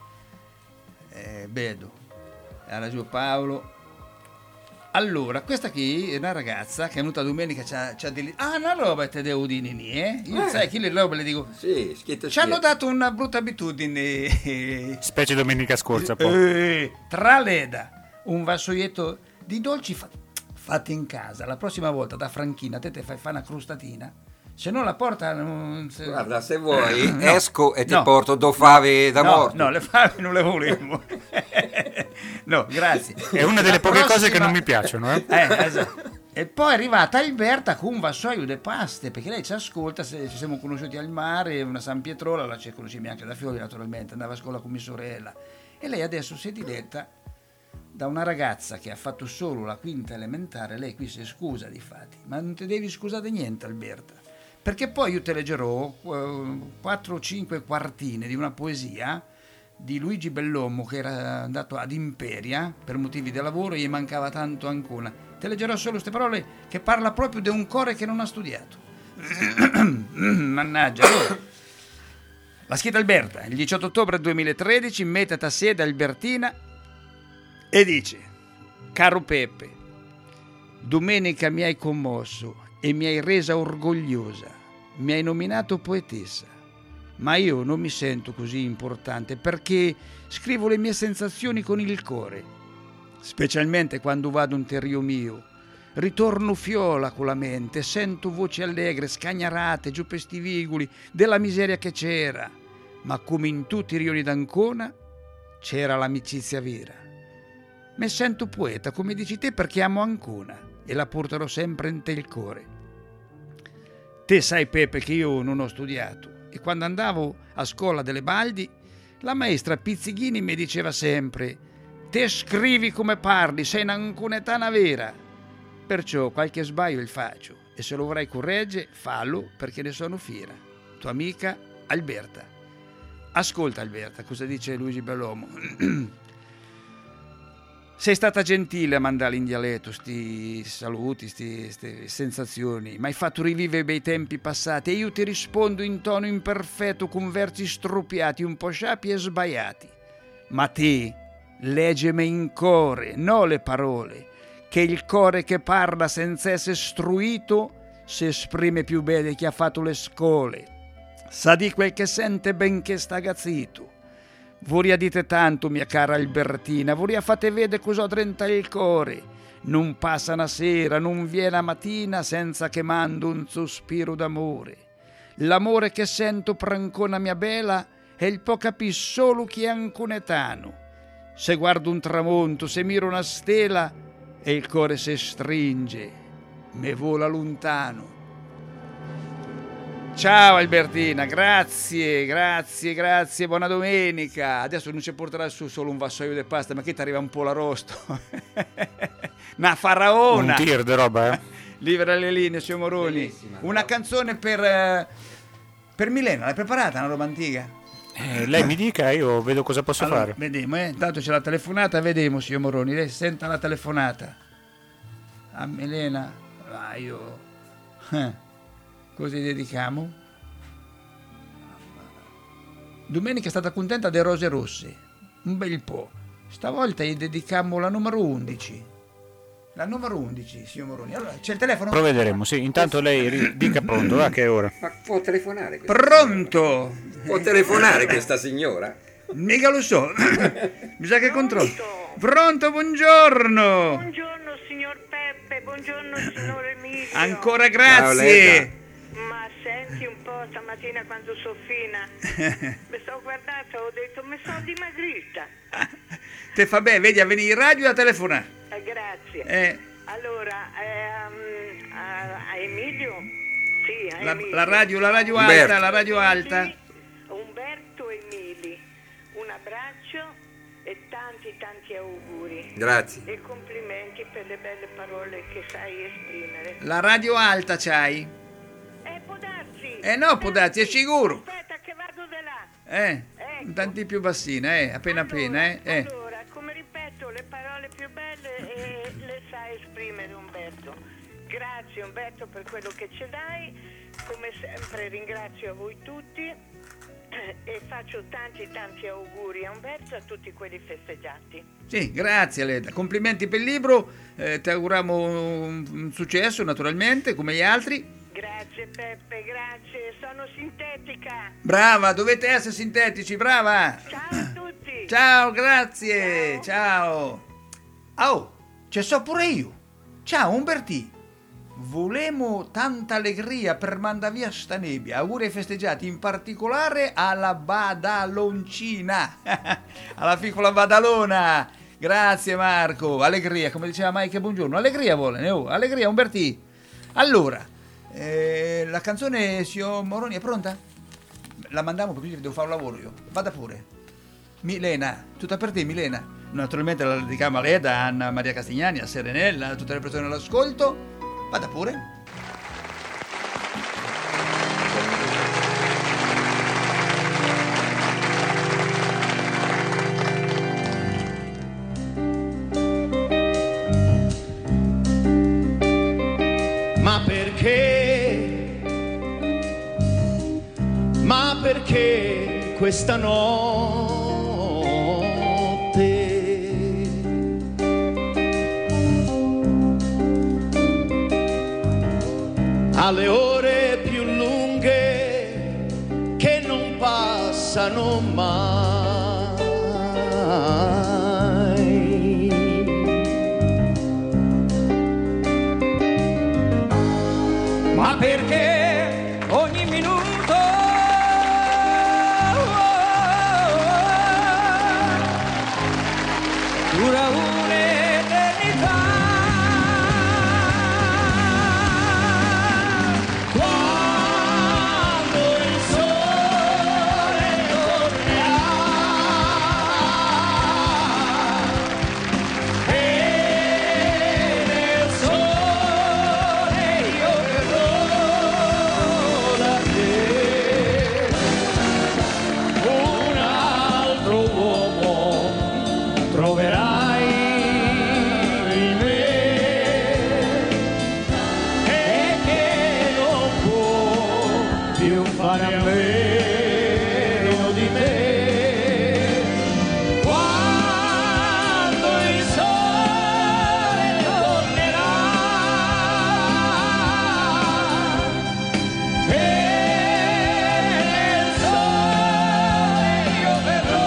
Vedo. Ha ragione Paolo. Allora, questa qui è una ragazza che è venuta domenica, c'ha delle... Ah, una roba te devo dire, Io sai che le robe le dico. Sì, ci hanno dato una brutta abitudine. Specie domenica scorsa poi. Tra leda, un vassoietto di dolci fatti in casa. La prossima volta da Franchina te fai una crustatina. Se no la porta Guarda, se vuoi esco e ti porto due fave da morto. No, le fave non le volevo. No, grazie. È una delle poche cose che non mi piacciono, esatto. E poi è arrivata Alberta con un vassoio di paste, perché lei ci ascolta, ci siamo conosciuti al mare, una San Pietrola, la ci conosciamo anche da Fiori naturalmente, andava a scuola con mia sorella. E lei adesso si è diletta da una ragazza che ha fatto solo la quinta elementare. Lei qui si scusa difatti, ma non ti devi scusare niente, Alberta, perché poi io te leggerò 4 o 5 quartine di una poesia di Luigi Bellomo, che era andato ad Imperia per motivi di lavoro e gli mancava tanto Ancona. Te leggerò solo queste parole, che parla proprio di un core che non ha studiato. Mannaggia. Allora, la scritta Alberta, il 18 ottobre 2013, mette sede Albertina e dice: caro Peppe, domenica mi hai commosso e mi hai resa orgogliosa, mi hai nominato poetessa. Ma io non mi sento così importante, perché scrivo le mie sensazioni con il cuore, specialmente quando vado in terrio mio. Ritorno fiola con la mente, sento voci allegre, scagnarate giù per sti vigoli della miseria che c'era, ma come in tutti i rioni d'Ancona c'era l'amicizia vera. Mi sento poeta, come dici te, perché amo Ancona e la porterò sempre in te il cuore. Te sai, Peppe, che io non ho studiato, e quando andavo a scuola delle Baldi, la maestra Pizzighini mi diceva sempre: te scrivi come parli, sei un'anconetana vera. Perciò qualche sbaglio il faccio, e se lo vorrai corregge, fallo, perché ne sono fiera. Tua amica Alberta. Ascolta, Alberta, cosa dice Luigi Bellomo. Sei stata gentile a mandare in dialetto sti saluti, ste sensazioni, ma hai fatto rivivere i bei tempi passati, e io ti rispondo in tono imperfetto con versi stropiati, un po' sciapi e sbagliati. Ma te leggeme in core, no le parole, che il core che parla senza essere istruito si esprime più bene chi ha fatto le scuole. Sa di quel che sente benché sta gazzito. Vorria dite tanto, mia cara Albertina, vorria fate vedere cosa ho dentro il cuore. Non passa una sera, non viene una mattina senza che mando un sospiro d'amore. L'amore che sento per Ancona mia bella è il po' capì solo chi è anconetano. Se guardo un tramonto, se miro una stella, e il cuore si stringe, me vola lontano. Ciao Albertina, grazie, buona domenica. Adesso non ci porterà su solo un vassoio di pasta, ma che ti arriva un po' l'arrosto. Una faraona. Un tir di roba, eh? Libera le linee, signor Moroni. Bellissima. Una canzone per Milena, l'hai preparata, una roba antica? Lei mi dica, io vedo cosa posso fare. Vediamo, intanto c'è la telefonata, vediamo, signor Moroni. Lei senta la telefonata. A Milena, io... Così dedichiamo. Domenica è stata contenta delle rose rosse, un bel po'. Stavolta gli dedichiamo la numero 11. La numero 11, signor Moroni. Allora, c'è il telefono? Provvederemo, sì. Intanto lei dica pronto, a che ora? Ma può telefonare? Pronto? Può telefonare questa signora? Mica lo so. Mi sa che controllo. Pronto, buongiorno. Buongiorno signor Peppe, buongiorno signor Emilio. Ancora grazie. Ma senti un po', stamattina quando sono fina mi sto guardando, ho detto mi sono dimagrita. Te fa bene, vedi, a venire in radio e a telefonare. Grazie. Allora, a Emilio? Sì, a Emilio. La radio Umberto. alta, la radio alta. Sì, Umberto e Emili, un abbraccio e tanti auguri. Grazie. E complimenti per le belle parole che sai esprimere. La radio alta c'hai? Può darsi. No, può darsi, è sicuro. Aspetta che vado di là. Ecco. Tanti più bassina, appena. Allora, come ripeto, le parole più belle le sai esprimere Umberto. Grazie Umberto per quello che ci dai. Come sempre ringrazio a voi tutti e faccio tanti auguri a Umberto e a tutti quelli festeggiati. Sì, grazie Leda, complimenti per il libro, ti auguriamo un successo naturalmente come gli altri. Grazie Peppe, grazie, sono sintetica. Brava, dovete essere sintetici, brava. Ciao a tutti. Ciao, grazie, ciao. Oh, ci so pure io. Ciao Umberti. Volemo tanta allegria per mandare via sta nebbia. Auguri ai festeggiati, in particolare alla Badaloncina, alla piccola Badalona. Grazie Marco. Allegria, come diceva Mike, buongiorno. Allegria vuole, allegria Umberti. Allora, la canzone, signor Moroni, è pronta? La mandiamo perché devo fare un lavoro io. Vada pure. Milena, tutta per te Milena. Naturalmente la dedichiamo a lei, da Anna Maria Castignani, a Serenella, a tutte le persone all'ascolto. Vada pure. Ma perché questa notte alle ore più lunghe che non passano mai, ma perché ogni minuto dura un'eternità, quando il sole tornerà e nel sole io verrò da te, un altro uomo troverai in me e che non può più fare a meno di te. Quando il sole tornerà e nel sole io verrò.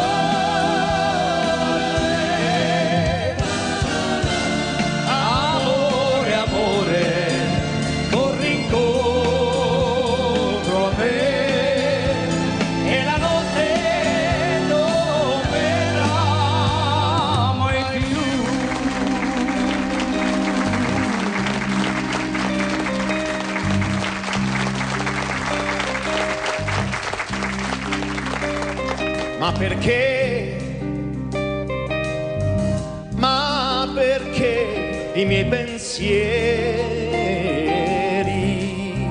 Amore, amore, corri incontro a me e la notte non verrà mai più. Ma perché? Ma perché i miei pensieri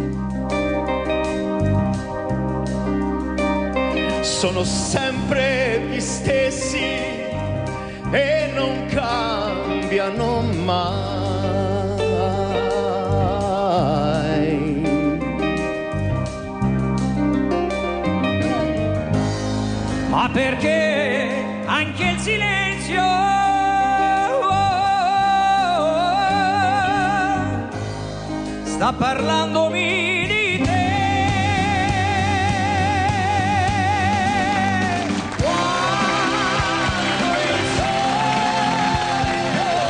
sono sempre gli stessi e non cambiano mai. Ma perché anche il silenzio sta parlandomi di te. Quando il sole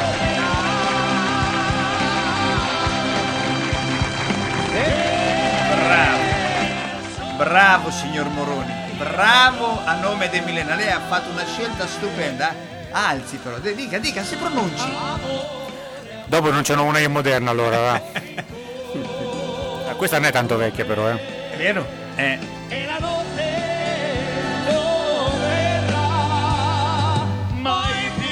Bravo, bravo signor Moroni, bravo a nome di Milena, lei ha fatto una scelta stupenda. Alzi però, dica, si pronunci. Dopo non ce n'è una che è moderna allora, va. Questa non è tanto vecchia però, È vero? e la notte non verrà mai più.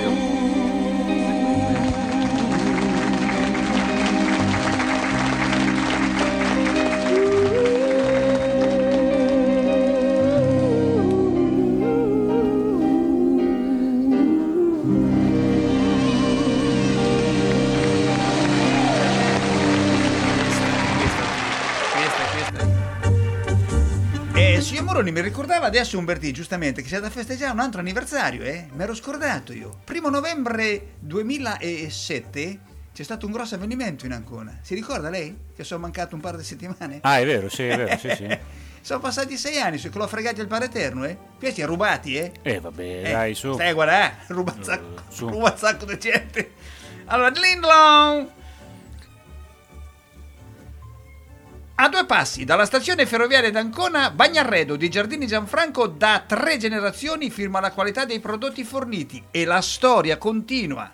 Signor Moroni, mi ricordava adesso Umbertì, giustamente, che c'è da festeggiare un altro anniversario, eh? Mi ero scordato io. 1 novembre 2007 c'è stato un grosso avvenimento in Ancona. Si ricorda lei? Che sono mancato un par di settimane? Ah, è vero, sì, sì. Sono passati 6 anni, se che l'ho fregato il Padre Eterno, eh? Questi è rubati, eh? Vabbè, dai, su. Stai a guardare, ruba un sacco di gente. Allora, Lindlong! A 2 passi dalla stazione ferroviaria d'Ancona, Bagnarredo di Giardini Gianfranco da 3 generazioni firma la qualità dei prodotti forniti e la storia continua.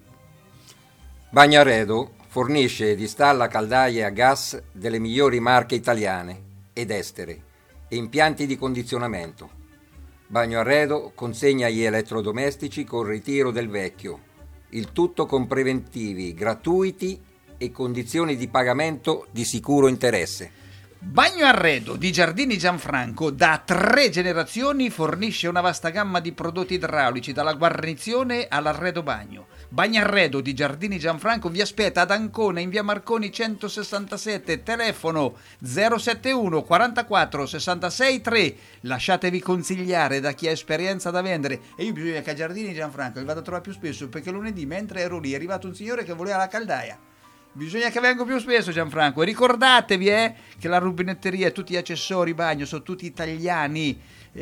Bagnaredo fornisce ed installa caldaie a gas delle migliori marche italiane ed estere e impianti di condizionamento. Bagno Arredo consegna gli elettrodomestici con ritiro del vecchio, il tutto con preventivi gratuiti e condizioni di pagamento di sicuro interesse. Bagno Arredo di Giardini Gianfranco da 3 generazioni fornisce una vasta gamma di prodotti idraulici, dalla guarnizione all'arredo bagno. Bagno Arredo di Giardini Gianfranco vi aspetta ad Ancona in via Marconi 167, telefono 071 44 66 3. Lasciatevi consigliare da chi ha esperienza da vendere. E io bisogna che a Giardini Gianfranco li vado a trovare più spesso, perché lunedì mentre ero lì è arrivato un signore che voleva la caldaia. Bisogna che vengo più spesso, Gianfranco, e ricordatevi che la rubinetteria e tutti gli accessori bagno sono tutti italiani,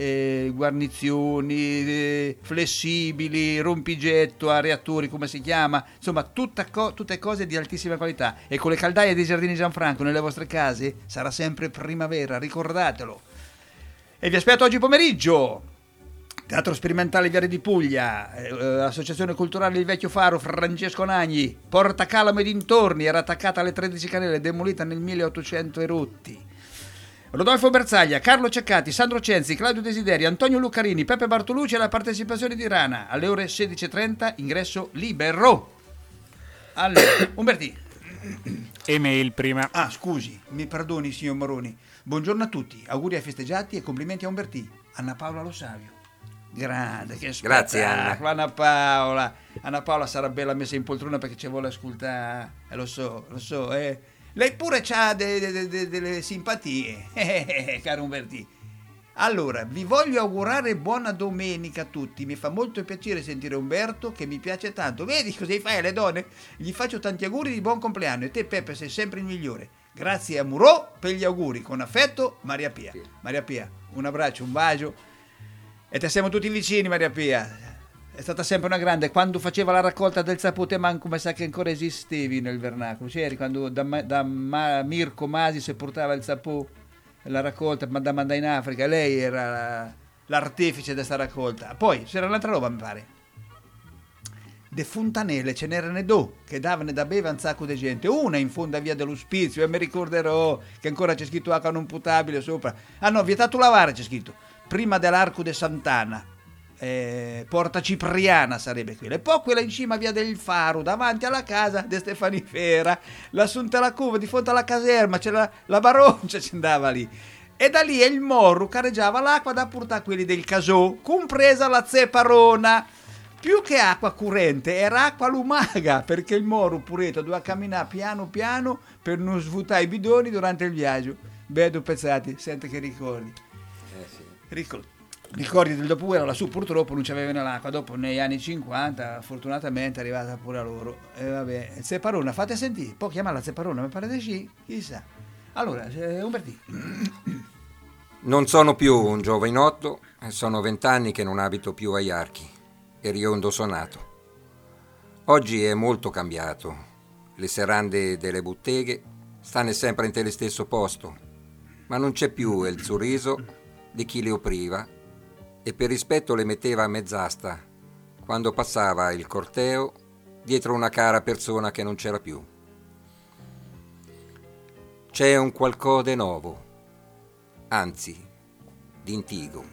guarnizioni, flessibili, rompigetto, areatori, come si chiama, insomma tutte cose di altissima qualità. E con le caldaie dei Giardini Gianfranco nelle vostre case sarà sempre primavera, ricordatelo. E vi aspetto oggi pomeriggio. Teatro Sperimentale Viale di Puglia, Associazione Culturale Il Vecchio Faro, Francesco Nagni, Porta Calamo e dintorni, era attaccata alle 13 Canele, demolita nel 1800 e rotti. Rodolfo Berzaglia, Carlo Ceccati, Sandro Cenzi, Claudio Desideri, Antonio Lucarini, Peppe Bartolucci e la partecipazione di Rana. Alle ore 16.30, ingresso libero. Allora, Umbertì. Email prima. Ah, scusi, mi perdoni signor Moroni. Buongiorno a tutti, auguri ai festeggiati e complimenti a Umbertì. Anna Paola Lo Savio. Grande, che spettacolo. Grazie Anna. Anna Paola sarà bella messa in poltrona perché ci vuole ascoltare, lo so. Lei pure ha delle simpatie, caro Umbertì. Allora, vi voglio augurare buona domenica a tutti. Mi fa molto piacere sentire Umberto, che mi piace tanto. Vedi cosa gli fai alle donne? Gli faccio tanti auguri di buon compleanno. E te, Peppe, sei sempre il migliore. Grazie a Murò per gli auguri. Con affetto, Maria Pia. Maria Pia, un abbraccio, un bacio. E te siamo tutti vicini, Maria Pia. È stata sempre una grande. Quando faceva la raccolta del sapote manco, ma sa che ancora esistevi nel vernacolo. C'eri quando da Mirko Masi si portava il sapò, la raccolta da mandare in Africa. Lei era l'artefice di questa raccolta. Poi c'era un'altra roba, mi pare. De fontanelle ce n'erano due che davano da bere a un sacco di gente. Una in fondo a via dell'Ospizio, e mi ricorderò che ancora c'è scritto acqua non potabile sopra. Ah no, vietato lavare c'è scritto. Prima dell'Arco de Sant'Anna, Porta Cipriana sarebbe quella. E poi quella in cima via del Faro, davanti alla casa di Stefanifera, l'Assunta alla Cuva, di fronte alla caserma, c'era la Baroncia, ci andava lì. E da lì il morro careggiava l'acqua da portare quelli del Casò, compresa la Zeparona. Più che acqua corrente, era acqua lumaga, perché il morro puretto doveva camminare piano piano per non svuotare i bidoni durante il viaggio. Bedo pezzati, sente che ricordi. Ricordi del dopoguerra, lassù purtroppo non c'avevano l'acqua. Dopo negli anni 50 fortunatamente è arrivata pure a loro. E vabbè, Zeparona, fate sentire, può chiamarla Zeparona, mi pare di sì, chissà. Allora, Umbertì. Non sono più un giovinotto, sono 20 anni che non abito più a Iarchi e Riondo sono nato. Oggi è molto cambiato, le serrande delle botteghe stanno sempre in tele stesso posto, ma non c'è più il sorriso di chi le oppriva e per rispetto le metteva a mezz'asta quando passava il corteo dietro una cara persona che non c'era più. C'è un qualcosa di nuovo, anzi, d'intigo.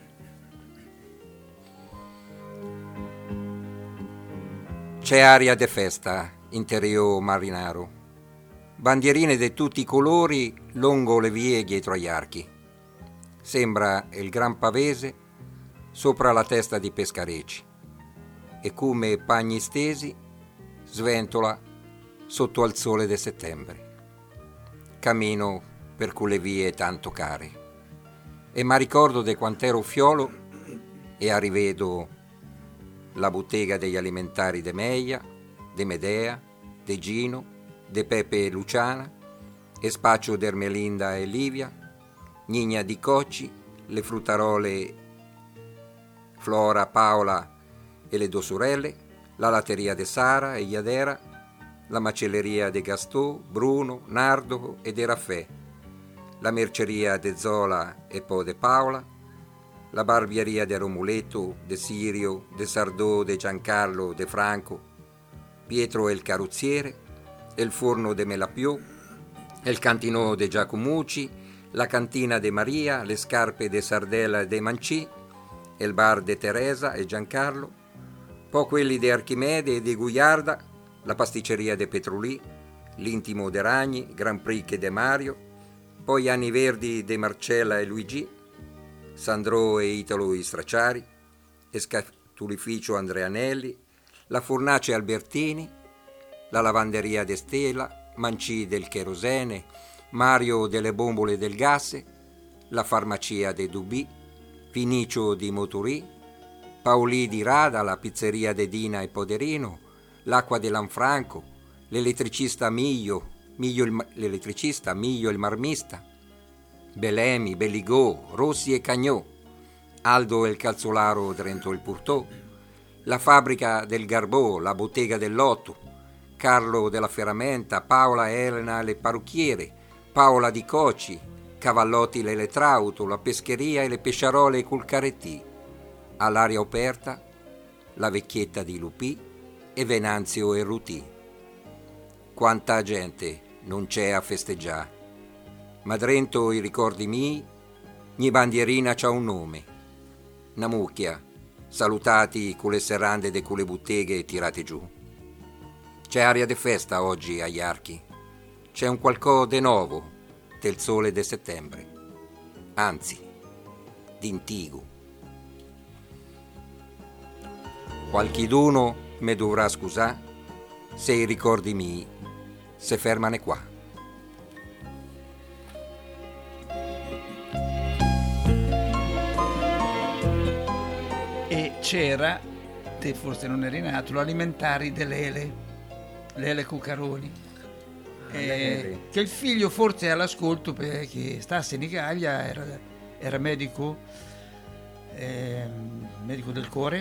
C'è aria de festa in Tereo Marinaro, bandierine di tutti i colori lungo le vie dietro agli archi. Sembra il Gran Pavese sopra la testa di Pescareci e come pagni stesi sventola sotto al sole de settembre. Cammino per quelle vie tanto care e mi ricordo di quant'ero fiolo e arrivedo la bottega degli alimentari de Meia, de Medea, de Gino, de Pepe e Luciana, e spaccio d'Ermelinda e Livia, Nigna di Cocci, le fruttarole Flora, Paola e le due sorelle, la latteria de Sara e Iadera, la macelleria de Gastò, Bruno, Nardo e de Raffè, la merceria de Zola e poi de Paola, la barbieria de Romuletto, de Sirio, de Sardò, de Giancarlo, de Franco, Pietro e il carrozziere, e il forno de Melapiò, e il cantinò de Giacomucci, la cantina de Maria, le scarpe de Sardella e de Mancì, il bar de Teresa e Giancarlo, poi quelli di Archimede e di Guiarda, la pasticceria de Petrolì, l'Intimo de Ragni, Grand Prix de Mario, poi gli Anni Verdi de Marcella e Luigi, Sandro e Italo Istracciari, e Scatulificio Andreanelli, la Fornace Albertini, la lavanderia de Stella, Manci del Cherosene, Mario delle Bombole del Gas, la farmacia de Dubì, Vinicio di Moturì, Paolì di Rada, la pizzeria de Dina e Poderino, l'acqua de Lanfranco, l'elettricista Miglio il marmista, Belemi, Belligò, Rossi e Cagnò, Aldo il calzolaro Drento il Purtò, la fabbrica del Garbò, la bottega dell'Otto, Carlo della Ferramenta, Paola e Elena le parrucchiere, Paola di Coci, Cavallotti l'elettrauto, la pescheria e le pesciarole col carettì, all'aria aperta la vecchietta di Lupì e Venanzio e Rutì. Quanta gente non c'è a festeggiare, ma Drento i ricordi miei, gni bandierina c'ha un nome, una mucchia, salutati con le serrande de con le botteghe tirate giù. C'è aria de festa oggi agli archi, c'è un qualcosa de nuovo del sole de settembre, anzi, d'intigo. Qualchiduno me dovrà scusare se i ricordi miei se fermane qua. E c'era, te forse non eri nato, l'alimentari dell'Ele Cuccaroni. Che il figlio forse è all'ascolto perché sta a Senigallia, era medico del cuore,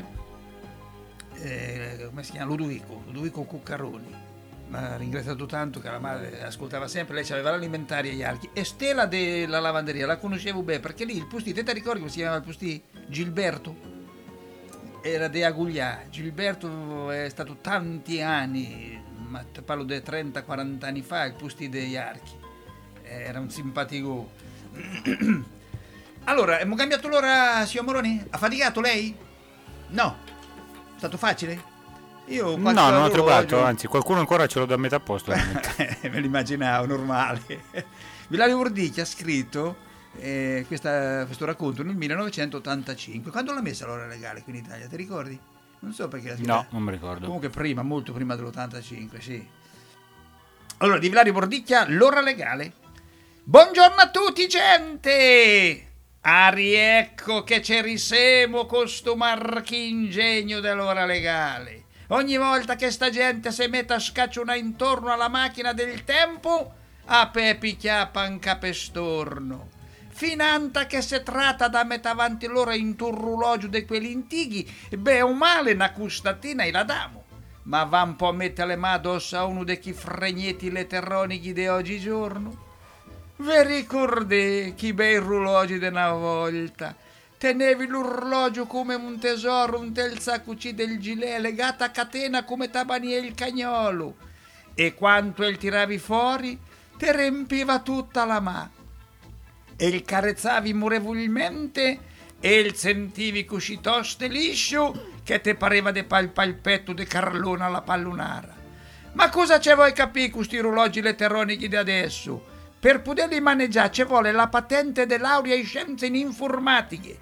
come si chiama? Ludovico Cuccaroni. Mi ha ringraziato tanto che la madre ascoltava sempre, lei aveva l'alimentare agli archi. E Stella della lavanderia la conoscevo bene perché lì il pustì, te ti ricordi come si chiamava il pustì? Gilberto, era di Aguglià. Gilberto è stato tanti anni, ma te parlo di 30-40 anni fa, il pustì degli archi, era un simpatico. Allora, abbiamo cambiato l'ora, signor Moroni? Ha faticato lei? No? È stato facile? Io no, non ho trovato, anzi qualcuno ancora ce l'ho da metà posto. Me l'immaginavo, normale. Vilario Vordicchia ha scritto questo racconto nel 1985. Quando l'ha messa l'ora legale qui in Italia, ti ricordi? Non so perché la No, non mi ricordo. Comunque prima, molto prima dell'85, sì. Allora, di Vilario Vordicchia, l'ora legale. Buongiorno a tutti, gente! Riecco che ci risemo con sto marchingegno dell'ora legale. Ogni volta che sta gente si mette a scaccionare intorno alla macchina del tempo, a Pepi chiappa un capestorno. Finanta che si tratta da metà avanti l'ora in turrulogio di quelli antichi, beh o male una custatina e la damo. Ma va un po' a mettere le mani addosso a uno dei chi fregnetti letteronici di oggigiorno? Vi ricordate chi bei orologi di una volta? Tenevi l'orologio come un tesoro, un tel saccucì del gilet, legato a catena come tabanie il cagnolo. E quanto il tiravi fuori, te riempiva tutta la mano. E il carezzavi murevolmente e il sentivi così tosto liscio che te pareva de palpetto de Carlona alla pallonara. Ma cosa ce vuoi capire con questi orologi letteronici di adesso? Per poterli maneggiare ci vuole la patente de laurea in scienze in informatiche.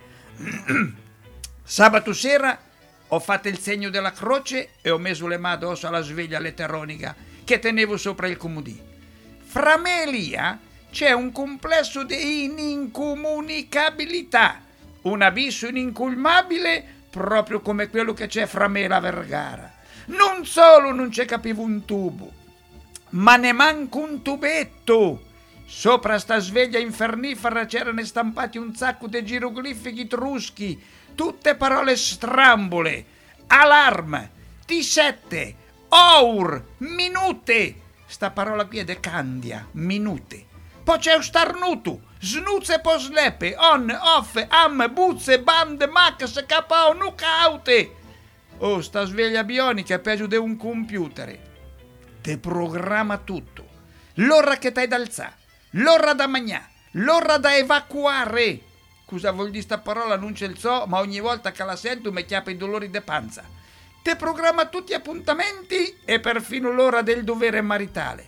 Sabato sera ho fatto il segno della croce e ho messo le mani addosso alla sveglia letteronica che tenevo sopra il comodino. Fra me e Lia c'è un complesso di inincomunicabilità, un abisso inincolmabile proprio come quello che c'è fra me e la Vergara. Non solo non ci capivo un tubo, ma ne manco un tubetto. Sopra sta sveglia infernifera c'erano stampati un sacco di geroglifici etruschi, tutte parole strambole: allarme, T7, our, minute. Sta parola qui è de candia, minute. Poi c'è starnuto, snuzze poslepe, on, off, am, buzze, band, max, KO, nucaute. Oh, sta sveglia bionica è peggio di un computer. Te programma tutto. L'ora che t'hai d'alzare, l'ora da mangiare, l'ora da evacuare. Cosa vuol dire sta parola? Non ce il so, ma ogni volta che la sento mi chiappa i dolori de panza. Te programma tutti gli appuntamenti e perfino l'ora del dovere maritale.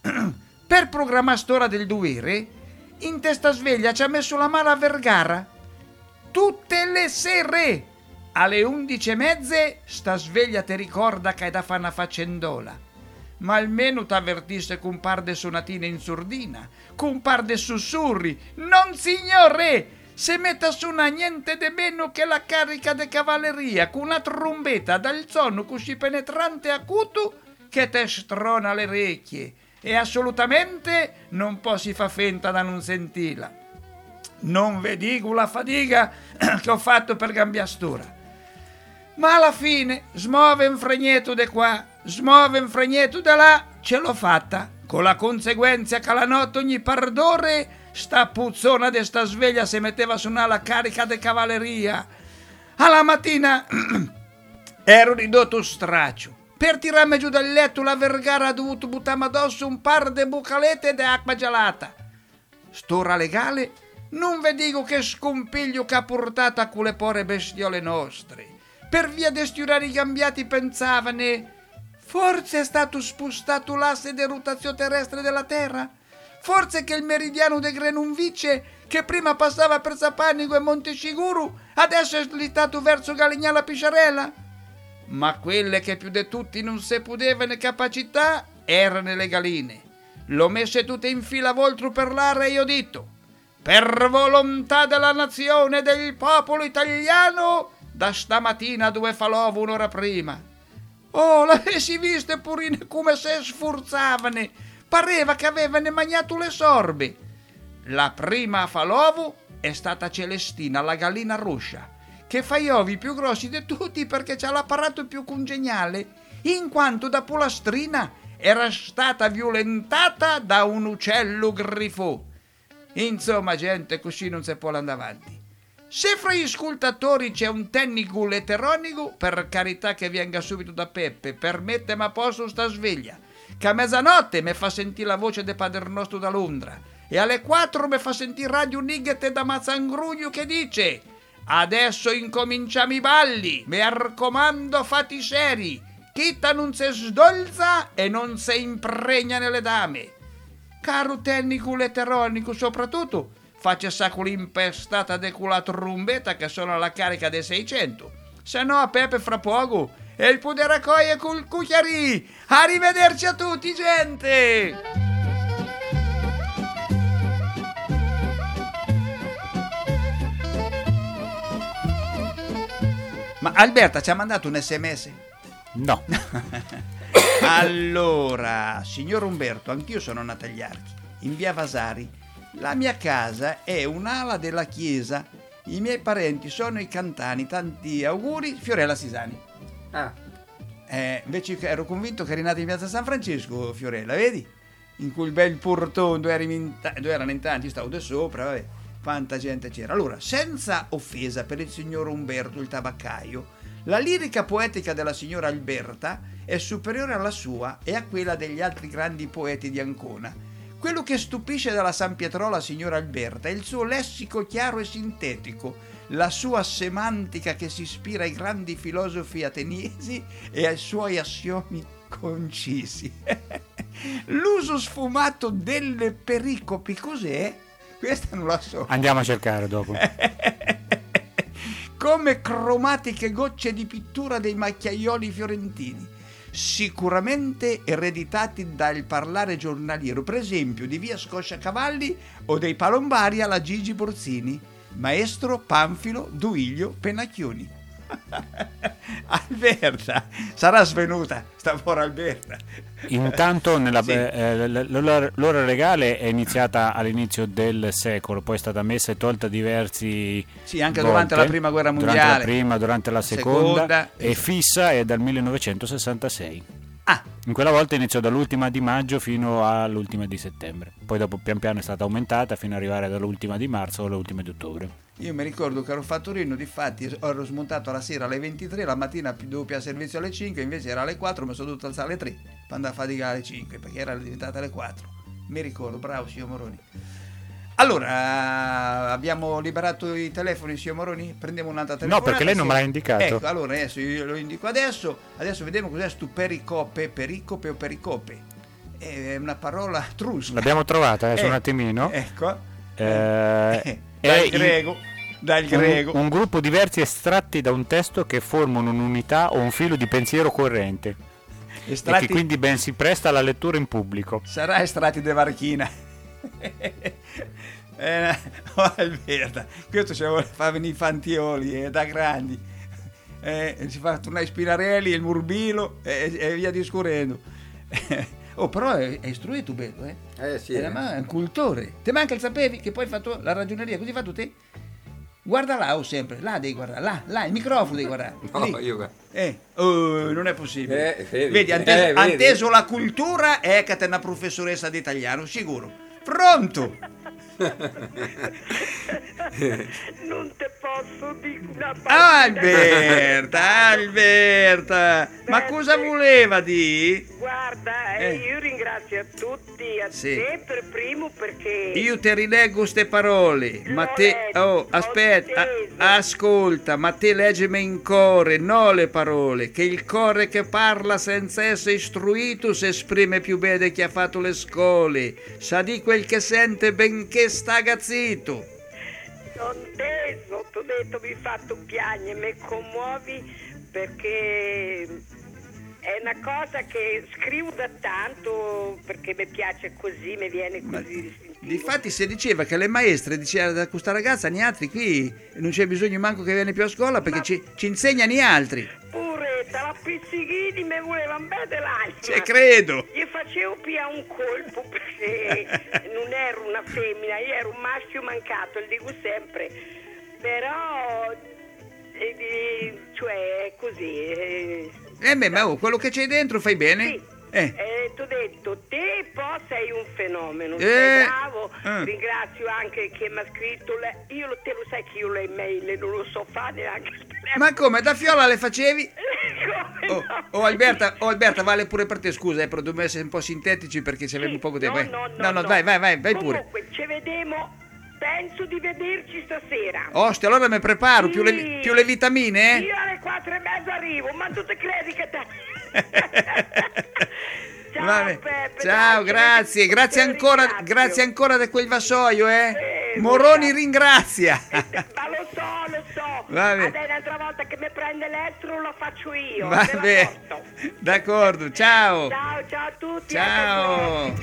Per programmare st'ora del dovere, in testa sveglia ci ha messo la mala Vergara. Tutte le sere, alle 11:30, sta sveglia ti ricorda che hai da fare una faccendola. Ma almeno t'avvertisse con un par de sonatine in sordina, con un par de sussurri. Non signore! Se metta su una niente de meno che la carica de cavalleria, con una trombetta dal suono così penetrante e acuto che te strona le orecchie. E assolutamente non si fa finta da non sentirla. Non ve dico la fatica che ho fatto per cambiare st'ora. Ma alla fine, smuove un fregneto de qua, smuove un fregneto da là, ce l'ho fatta, con la conseguenza che la notte ogni pardore sta puzzona de sta sveglia si metteva a suonare la carica de cavalleria. Alla mattina ero ridotto straccio. Per tirarmi giù dal letto la Vergara ha dovuto buttarmi addosso un par de bucalette de acqua gelata. St'ora legale non ve dico che scompiglio che ha portato a quelle pore bestiole nostre. Per via de sti orari cambiati pensavane, forse è stato spostato l'asse di rotazione terrestre della Terra? Forse che il meridiano de Grenunvice, che prima passava per Sapanico e Montesicuro, adesso è slittato verso Galignana Pisciarella? Ma quelle che più di tutti non se potevano capacità erano le galline. L'ho messe tutte in fila voltro per l'area e io ho detto: per volontà della nazione e del popolo italiano, da stamattina 2 falò un'ora prima. Oh, l'avessi viste purine come se sforzavano, pareva che avevano mangiato le sorbe. La prima a falovo è stata Celestina, la gallina rossa, che fa gli ovi più grossi di tutti perché c'ha l'apparato più congeniale, in quanto da polastrina era stata violentata da un uccello grifò. Insomma, gente, così non si può andare avanti. Se fra gli ascoltatori c'è un tecnico letteronico, per carità che venga subito da Peppe, per mettermi a posto sta sveglia, che a mezzanotte mi fa sentire la voce del Padre Nostro da Londra e alle 4 mi fa sentire Radio Nigget da Mazzangrugno che dice: adesso incominciamo i balli, mi raccomando fatti seri, chitta non si sdolza e non si impregna nelle dame. Caro tecnico letteronico, soprattutto faccia sacco l'impestata de quella trombetta che sono alla carica dei 600, se no a Peppe fra poco e il potere cogliere col cucchiarì. Arrivederci a tutti, gente! Ma Alberta ci ha mandato un SMS? No. Allora, signor Umberto, anch'io sono nato agli Archi, in via Vasari. La mia casa è un'ala della chiesa. I miei parenti sono i Cantani. Tanti auguri, Fiorella Sisani. Invece ero convinto che eri nato in piazza San Francesco, Fiorella, vedi? In quel bel portone dove erano in tanti, io stavo da sopra, vabbè, quanta gente c'era. Allora, senza offesa per il signor Umberto, il tabaccaio, la lirica poetica della signora Alberta è superiore alla sua e a quella degli altri grandi poeti di Ancona. Quello che stupisce dalla San Pietrola signora Alberta è il suo lessico chiaro e sintetico, la sua semantica che si ispira ai grandi filosofi ateniesi e ai suoi assiomi concisi. L'uso sfumato delle pericopi, cos'è? Questa non la so. Andiamo a cercare dopo. Come cromatiche gocce di pittura dei macchiaioli fiorentini, sicuramente ereditati dal parlare giornaliero, per esempio di via Scosciacavalli o dei Palombari alla Gigi Borzini, maestro Panfilo Duilio Pennacchioni. Alberta sarà svenuta sta povera Alberta. Intanto l'ora regale è iniziata all'inizio del secolo, poi è stata messa e tolta diversi anche volte, durante la prima guerra mondiale, durante la prima, durante la seconda. E fissa è dal 1966. In quella volta iniziò dall'ultima di maggio fino all'ultima di settembre, poi dopo pian piano è stata aumentata fino ad arrivare dall'ultima di marzo all'ultima di ottobre. Io mi ricordo che ero fattorino, difatti ero smontato la sera alle 23, la mattina doppia servizio alle 5, invece era alle 4, mi sono dovuto alzare alle 3 per andare a faticare alle 5 perché era diventata alle 4. Mi ricordo, bravo signor Moroni. Allora, abbiamo liberato i telefoni, signor Moroni? Prendiamo un'altra telefonata. No, perché lei non me l'ha indicato. Ecco, allora adesso io lo indico adesso vediamo cos'è sto pericope o pericope. È una parola trusca. L'abbiamo trovata adesso un attimino. Ecco. Dal greco. Un gruppo di versi estratti da un testo che formano un'unità o un filo di pensiero corrente. Estratti... E che quindi ben si presta alla lettura in pubblico. Sarà estratti de Varchina. Alberta, questo ci fa venire i fantioli da grandi, si fa tornare i Spinarelli, il Murbilo e via discorrendo. Però è istruito, vedo, sì, è un cultore. Te manca il sapevi che poi hai fatto la ragioneria, così hai fatto te? Guarda là, sempre, là devi guardare, là, il microfono devi guardare. No, lì. io guardo. Non è possibile. Vedi, anteso la cultura è che te una professoressa di italiano, sicuro. Pronto? Non te posso dire una parola. Alberta, ma cosa voleva di? Guarda, io ringrazio a tutti, a te per primo, perché io te rileggo ste parole, ma te aspetta, ascolta, ma te leggimi in core, no le parole, che il core che parla senza essere istruito si esprime più bene di chi ha fatto le scuole, sa di quel che sente benché sta gazzito. Non teso, t'ho detto, mi hai fatto piangere, mi commuovi, perché è una cosa che scrivo da tanto, perché mi piace così, mi viene così. Difatti si diceva che le maestre dicevano da questa ragazza, ni altri qui non c'è bisogno manco che viene più a scuola perché ci insegnano gli altri. Pure la Pizzighini mi voleva bene l'anima. Ci credo. Gli facevo più un colpo perché non ero una femmina, io ero un maschio mancato, lo dico sempre. Però cioè è così. Ma quello che c'hai dentro fai bene? Sì. T'ho detto, te poi sei un fenomeno, sei bravo, ringrazio anche chi mi ha scritto, io te lo sai che io le mail non lo so fare neanche. Ma come, da Fiola le facevi? No. Alberta, vale pure per te, scusa, però dobbiamo essere un po' sintetici perché ci aveva un poco di tempo. No, vai pure. Comunque, ci vediamo, penso di vederci stasera. Ostia, allora mi preparo, più le vitamine, Io alle 4:30 arrivo, ma tu ti credi che te... Ciao Peppe, ciao, dai, grazie ancora di quel vassoio, Moroni ringrazia. Ma lo so. Vabbè. Adesso un'altra volta che mi prende l'estero lo faccio io. Vabbè, d'accordo, ciao a tutti. Ciao.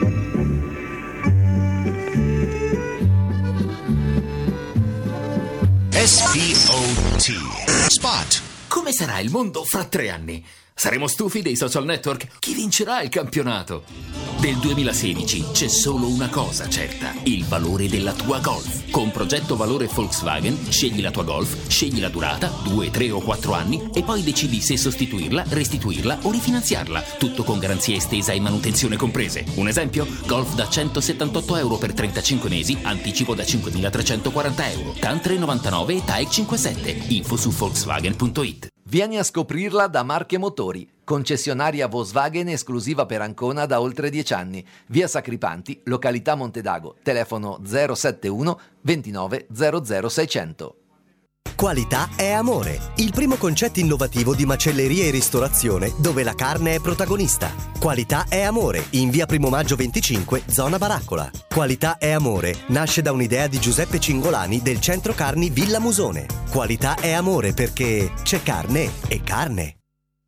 SPOT Spot. Come sarà il mondo fra 3 anni? Saremo stufi dei social network? Chi vincerà il campionato? Del 2016 c'è solo una cosa certa: il valore della tua Golf. Con progetto valore Volkswagen scegli la tua Golf, scegli la durata, 2, 3 o 4 anni, e poi decidi se sostituirla, restituirla o rifinanziarla. Tutto con garanzia estesa e manutenzione comprese. Un esempio? Golf da €178 per 35 mesi, anticipo da €5.340, TAN 399 e TAEC 57. Info su Volkswagen.it. Vieni a scoprirla da Marche Motori, concessionaria Volkswagen esclusiva per Ancona da oltre 10 anni. Via Sacripanti, località Montedago, telefono 071 29 00 600. Qualità è amore, il primo concetto innovativo di macelleria e ristorazione dove la carne è protagonista. Qualità è amore, in via Primo Maggio 25, zona Baraccola. Qualità è amore nasce da un'idea di Giuseppe Cingolani del centro carni Villa Musone. Qualità è amore perché c'è carne e carne.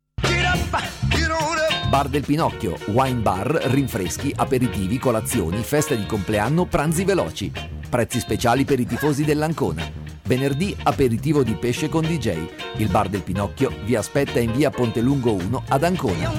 Bar del Pinocchio, wine bar, rinfreschi, aperitivi, colazioni, feste di compleanno, pranzi veloci. Prezzi speciali per i tifosi dell'Ancona. Venerdì aperitivo di pesce con DJ. Il Bar del Pinocchio vi aspetta in via Pontelungo 1 ad Ancona.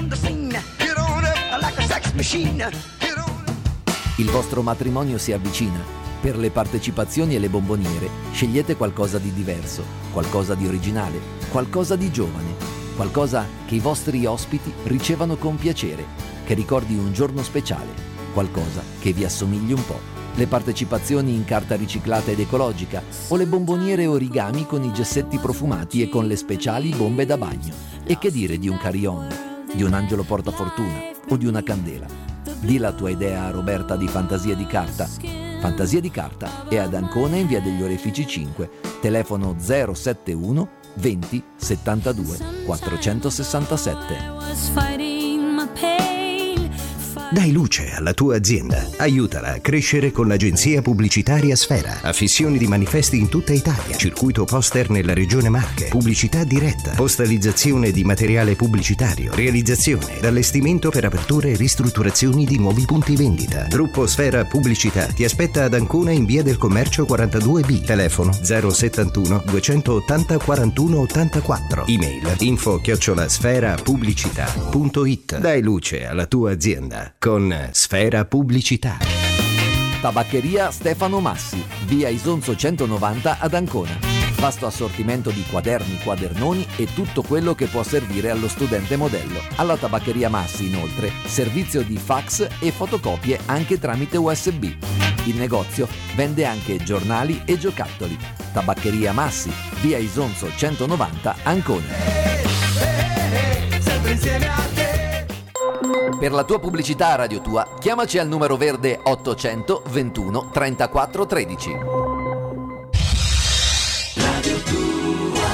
Il vostro matrimonio si avvicina. Per le partecipazioni e le bomboniere scegliete qualcosa di diverso, qualcosa di originale, qualcosa di giovane, qualcosa che i vostri ospiti ricevano con piacere, che ricordi un giorno speciale, qualcosa che vi assomigli un po'. Le partecipazioni in carta riciclata ed ecologica o le bomboniere origami con i gessetti profumati e con le speciali bombe da bagno. E che dire di un carillon, di un angelo portafortuna o di una candela. Di la tua idea a Roberta di fantasia di carta. Fantasia di carta e ad Ancona in via degli Orefici 5, telefono 071 20 72 467. Dai luce alla tua azienda. Aiutala a crescere con l'agenzia pubblicitaria Sfera. Affissioni di manifesti in tutta Italia. Circuito poster nella regione Marche. Pubblicità diretta. Postalizzazione di materiale pubblicitario. Realizzazione ed allestimento per aperture e ristrutturazioni di nuovi punti vendita. Gruppo Sfera Pubblicità ti aspetta ad Ancona in via del Commercio 42B. Telefono 071 280 41 84. Email info@sferapubblicità.it. Dai luce alla tua azienda con Sfera Pubblicità. Tabaccheria Stefano Massi, via Isonzo 190 ad Ancona. Vasto assortimento di quaderni, quadernoni e tutto quello che può servire allo studente modello. Alla Tabaccheria Massi, inoltre, servizio di fax e fotocopie anche tramite USB. Il negozio vende anche giornali e giocattoli. Tabaccheria Massi, via Isonzo 190 Ancona. Sempre insieme a te. Per la tua pubblicità a Radio Tua, chiamaci al numero verde 800 21 34 13. Radio Tua.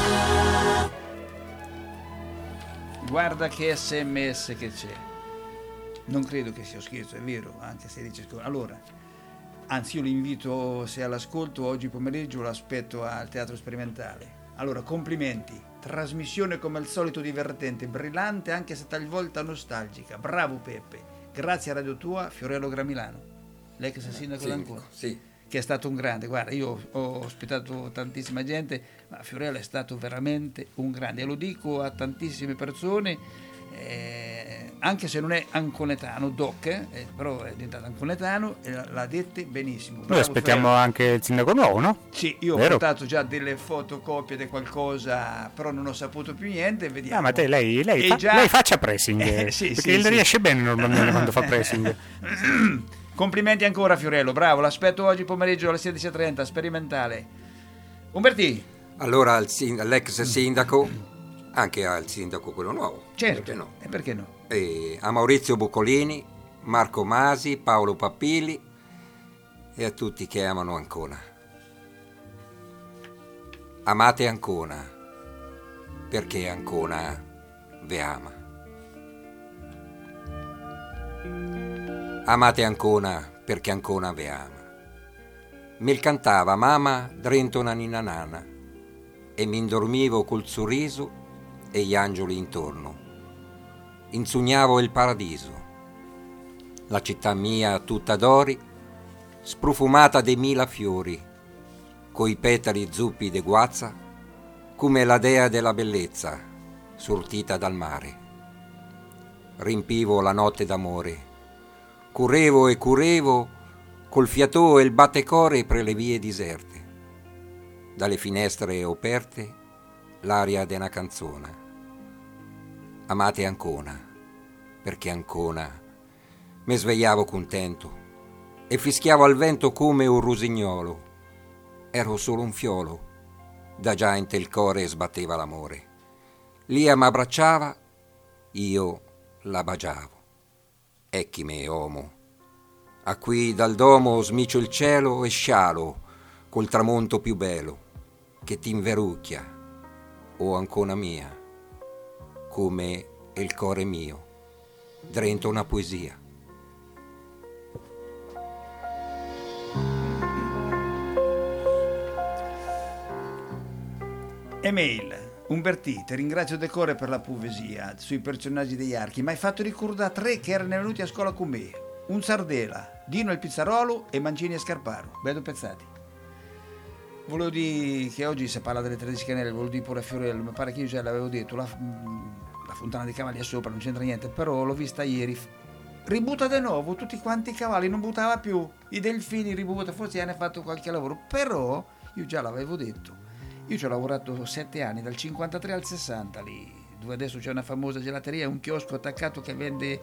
Guarda che SMS che c'è. Non credo che sia scherzo, è vero, anche se dice scherzo. Allora, anzi io l'invito, se all'ascolto, oggi pomeriggio lo aspetto al Teatro Sperimentale. Allora, complimenti. Trasmissione come al solito divertente, brillante anche se talvolta nostalgica. Bravo Peppe. Grazie a Radio Tua, Fiorello Gramilano. L'ex sindaco d'Ancona. Sì. Che è stato un grande. Guarda, io ho ospitato tantissima gente, ma Fiorello è stato veramente un grande. E lo dico a tantissime persone, anche se non è anconetano, però è diventato anconetano e l'ha dette benissimo. Noi aspettiamo Fiorello. Anche il sindaco nuovo, no? Sì, io ho portato già delle fotocopie di qualcosa, però non ho saputo più niente, vediamo. Ma lei faccia pressing, sì, perché sì, riesce bene normalmente quando fa pressing. Complimenti ancora Fiorello, bravo, l'aspetto oggi pomeriggio alle 16:30, sperimentale. Umbertì. Allora all'ex sindaco, anche al sindaco quello nuovo. Certo, perché no? E perché no? E a Maurizio Buccolini, Marco Masi, Paolo Pappili e a tutti che amano Ancona. Amate Ancona, perché Ancona ve ama. Amate Ancona, perché Ancona ve ama. Mel cantava mamma drento una ninna nana e mi indormivo col sorriso e gli angeli intorno. Insugnavo il paradiso, la città mia tutta d'ori, sprofumata de 1000 fiori, coi petali zuppi de guazza, come la dea della bellezza, sortita dal mare. Rimpivo la notte d'amore, currevo e currevo col fiatò e il battecore per le vie deserte. Dalle finestre aperte l'aria d'una canzone. Amate Ancona, perché Ancona mi svegliavo contento e fischiavo al vento come un rusignolo. Ero solo un fiolo, da già in tel core sbatteva l'amore. Lia m'abbracciava, io la baciavo. Ecchi me, uomo, a qui dal domo smicio il cielo e scialo col tramonto più bello che t'inverucchia, o Ancona mia, come il core mio, drento una poesia. Email. Umbertì, ti ringrazio de core per la poesia sui personaggi degli archi, ma hai fatto ricordare 3 che erano venuti a scuola con me. Un Sardela, Dino il Pizzarolo e Mancini e Scarparo. Bello pezzati. Volevo dire che oggi si parla delle 13 cannelle, volevo dire pure a Fiorello, mi pare che io già l'avevo detto, la fontana dei cavalli è sopra, non c'entra niente, però l'ho vista ieri. Ributta di nuovo tutti quanti i cavalli, non buttava più. I delfini ributta, forse hanno fatto qualche lavoro, però io già l'avevo detto. Io ci ho lavorato 7 anni, dal 53 al 60 lì, dove adesso c'è una famosa gelateria e un chiosco attaccato che vende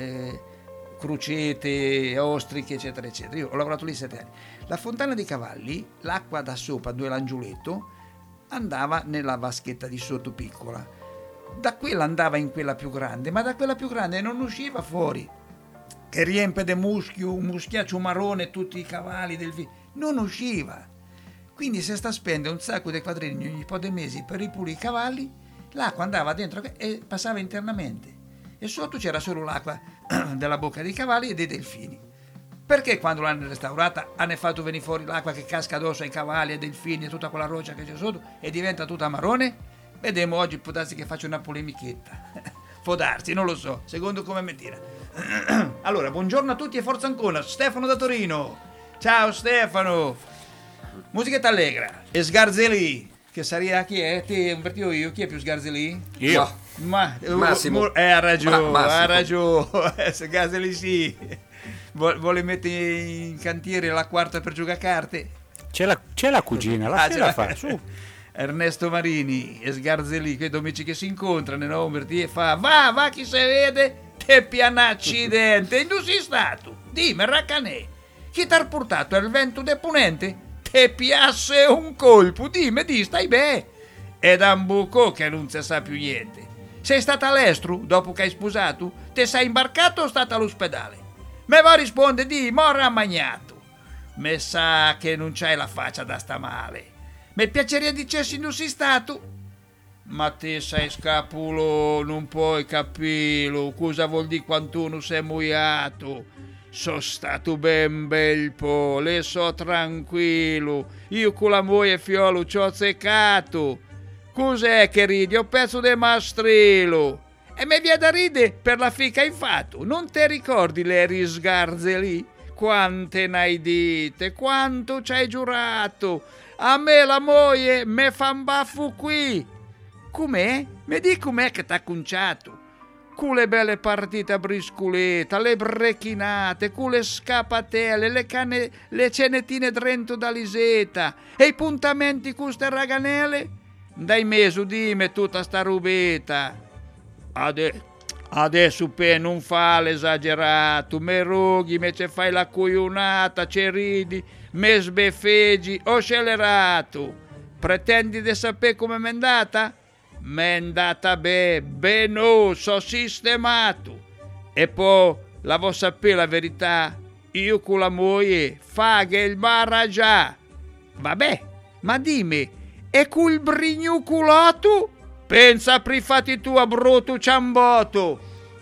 crocete, ostriche, eccetera, eccetera. Io ho lavorato lì 7 anni. La fontana dei cavalli, l'acqua da sopra, dove l'angioletto, andava nella vaschetta di sotto piccola. Da quella andava in quella più grande, ma da quella più grande non usciva fuori. che riempie di muschio, un muschiaccio marrone tutti i cavalli del vino, non usciva. Quindi se sta a spendere un sacco di quadrini ogni po' di mesi per ripulire i cavalli, l'acqua andava dentro e passava internamente. E sotto c'era solo l'acqua della bocca dei cavalli e dei delfini. Perché quando l'hanno restaurata hanno fatto venire fuori l'acqua che casca addosso ai cavalli, ai delfini e tutta quella roccia che c'è sotto e diventa tutta marrone? Vedremo oggi, può darsi che faccio una polemichetta. Può darsi, non lo so, secondo come mi tira. Allora, buongiorno a tutti e forza Ancona, Stefano da Torino. Ciao Stefano. Musichetta allegra. E Sgarzelli, che sarebbe chi è? Te, Umbertino, io, chi è più Sgarzelli? Io. Massimo. Ha ragione, Massimo. ha ragione. Sgarzelli sì. Vuole mettere in cantiere la quarta per giocare a carte? C'è la cugina, la fa, su. Ernesto Marini e Sgarzelli, quei amici che si incontrano, no? Umbertino, e fa, va, chi se vede, te piana accidente, tu sei stato, dimmi, raccanè, chi t'ha portato il vento de ponente? Te piasse un colpo, dimmi, stai bene. È da un buco che non si sa più niente. Sei stata all'estero dopo che hai sposato? Te sei imbarcato o stata all'ospedale? Me va risponde di morra magnato. Me sa che non c'hai la faccia da sta male. Mi piacerebbe dicessi non sei stato. Ma te sei scapulo, non puoi capirlo. Cosa vuol dire quando non sei muiato? So stato ben bel po', le so tranquillo. Io con la moglie fiolo ci ho azzeccato. Cos'è che ridi? Ho pezzo de mastrilo. E mi viene da ridere per la fica in fatto. Non te ricordi le risgarzeli? Quante n'hai dite? Quanto ci hai giurato? A me la moglie me fa un baffo qui. Com'è? Mi di com'è che t'ha conciato? Con le belle partite a brisculetta, le brecchinate, con le scappatelle, le cenettine drento da Liseta e i puntamenti con ste raganelle? Dai mesu dimmi tutta sta rubetta. Adesso per non fa l'esagerato, me rughi, me ce fai la coglionata, ce ridi, me sbeffeggi, ho scellerato. Pretendi di sapere come m'è andata? M'è andata bene, no, so sistemato. E poi, la vo sapere la verità, io con la moglie faghe il baraggià. Vabbè, ma dimmi, e col brignuculato? Pensa prifatti tu a brutto ciambotto.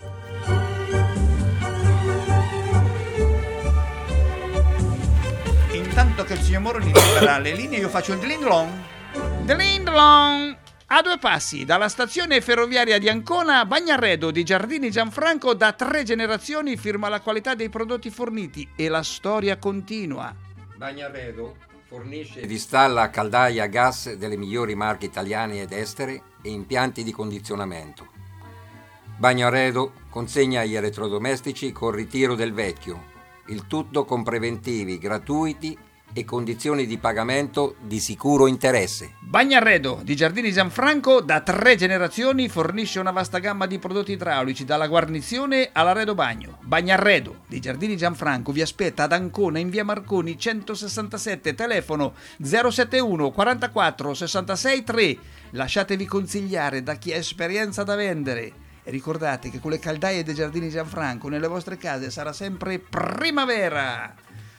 Intanto che il signor Moroni libera le linee, io faccio il dling-long. Dling-long! A 2 passi dalla stazione ferroviaria di Ancona, Bagnarredo di Giardini Gianfranco da 3 generazioni firma la qualità dei prodotti forniti e la storia continua. Bagnarredo fornisce ed installa caldaie a gas delle migliori marche italiane ed estere e impianti di condizionamento. Bagnarredo consegna gli elettrodomestici con ritiro del vecchio, il tutto con preventivi gratuiti e condizioni di pagamento di sicuro interesse. Bagnarredo di Giardini Gianfranco da 3 generazioni fornisce una vasta gamma di prodotti idraulici dalla guarnizione all'arredo bagno. Bagnarredo di Giardini Gianfranco vi aspetta ad Ancona in via Marconi 167, telefono 071 44 66 3. Lasciatevi consigliare da chi ha esperienza da vendere e ricordate che con le caldaie dei Giardini Gianfranco nelle vostre case sarà sempre primavera.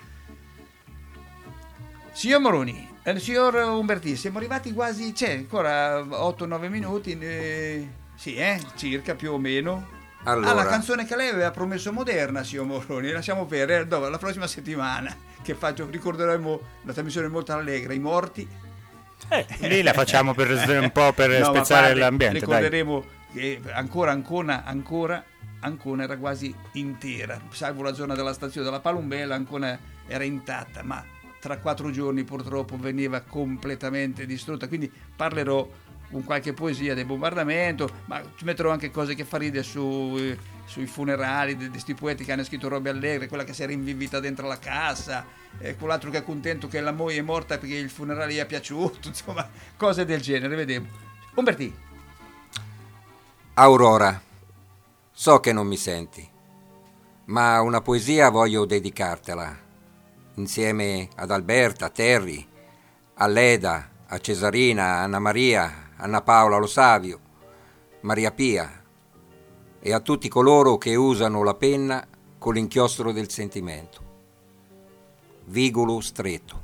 Signor Moroni, signor Umbertini, siamo arrivati quasi, c'è ancora 8-9 minuti, sì, circa più o meno. Allora, la canzone che lei aveva promesso moderna, signor Moroni, lasciamo perdere, la prossima settimana, che ricorderemo la trasmissione molto allegra, i morti. Lì la facciamo per un po' per spezzare l'ambiente. Ricorderemo che ancora Ancona era quasi intera, salvo la zona della stazione della Palumbella, Ancona era intatta, ma tra 4 giorni purtroppo veniva completamente distrutta, quindi parlerò con qualche poesia del bombardamento, ma ci metterò anche cose che fa ridere sui funerali di questi poeti che hanno scritto robe allegre, quella che si era invivita dentro la cassa, quell'altro che è contento che la moglie è morta perché il funerale gli è piaciuto, insomma cose del genere, vediamo. Umbertì. Aurora, so che non mi senti, ma una poesia voglio dedicartela insieme ad Alberta, a Terry, a Leda, a Cesarina, a Anna Maria, Anna Paola Lo Savio, Maria Pia e a tutti coloro che usano la penna con l'inchiostro del sentimento. Vigolo stretto.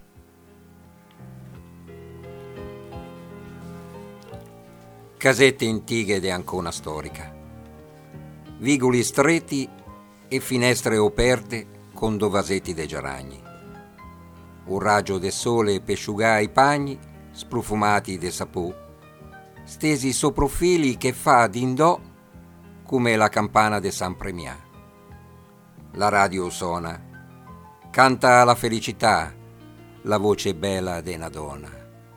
Casette antiche di Ancona storica. Vigoli stretti e finestre aperte con dovasetti de geragni. Un raggio de sole per asciugare i pagni sprofumati de sapò, stesi so profili che fa d'indò come la campana de San Premià. La radio suona, canta la felicità, la voce bella de una donna.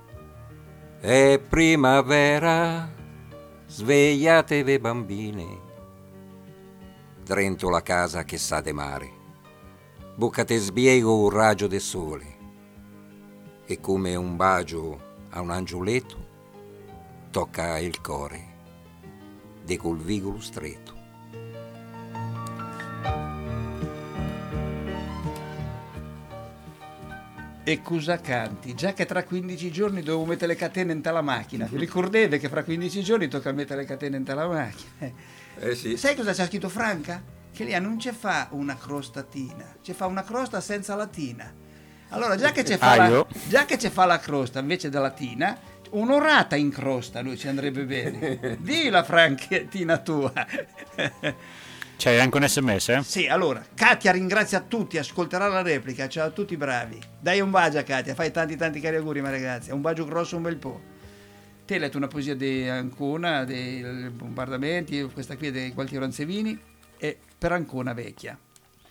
È primavera, svegliatevi bambine. Drento la casa che sa de mare, bocca te sbiego un raggio de sole, e come un bacio a un angioletto, tocca il core de col vigolo stretto. E cosa canti? Già che tra 15 giorni devo mettere le catene in tala macchina. Vi ricordevi che fra 15 giorni tocca mettere le catene in tala macchina? Sì. Sai cosa c'è scritto Franca? Che lì non ci fa una crostatina, ci fa una crosta senza latina. Allora, già che ci fa la crosta invece della latina, un'orata in crosta lui ci andrebbe bene. Dì la Franchettina tua. C'hai anche un sms, eh? Sì, allora, Katia ringrazia tutti, ascolterà la replica, ciao a tutti bravi. Dai un bacio a Katia, fai tanti cari auguri, ma ragazzi, un bacio grosso un bel po'. Te hai letto una poesia di Ancona, dei bombardamenti, questa qui è di Gualtiero Ansevini, e per Ancona vecchia.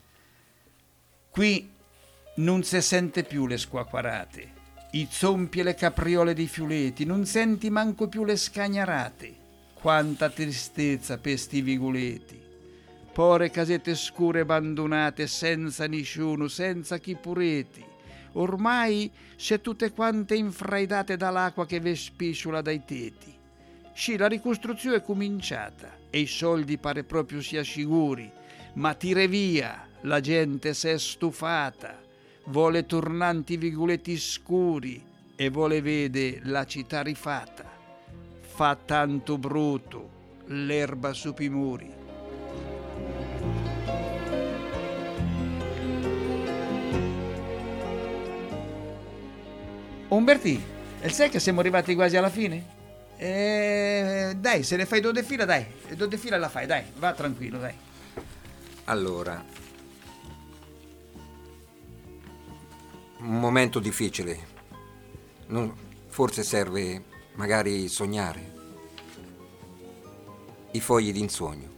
Qui non si sente più le squacquarate, i zompi e le capriole dei fiuleti, non senti manco più le scagnarate. Quanta tristezza per sti viguleti. Pore casette scure abbandonate, senza nisciuno, senza chi pureti. Ormai se tutte quante infraidate dall'acqua che ve spisciola dai teti. Sì, la ricostruzione è cominciata e i soldi pare proprio sia sicuri, ma tire via, la gente s'è stufata, vuole tornanti vigoletti scuri e vuole vede la città rifatta. Fa tanto brutto l'erba su i muri. Umberti, e sai che siamo arrivati quasi alla fine? Dai, se ne fai 2 fila, dai. 2 fila la fai, dai, va tranquillo, dai. Allora, un momento difficile. Forse serve magari sognare. I fogli d'insogno.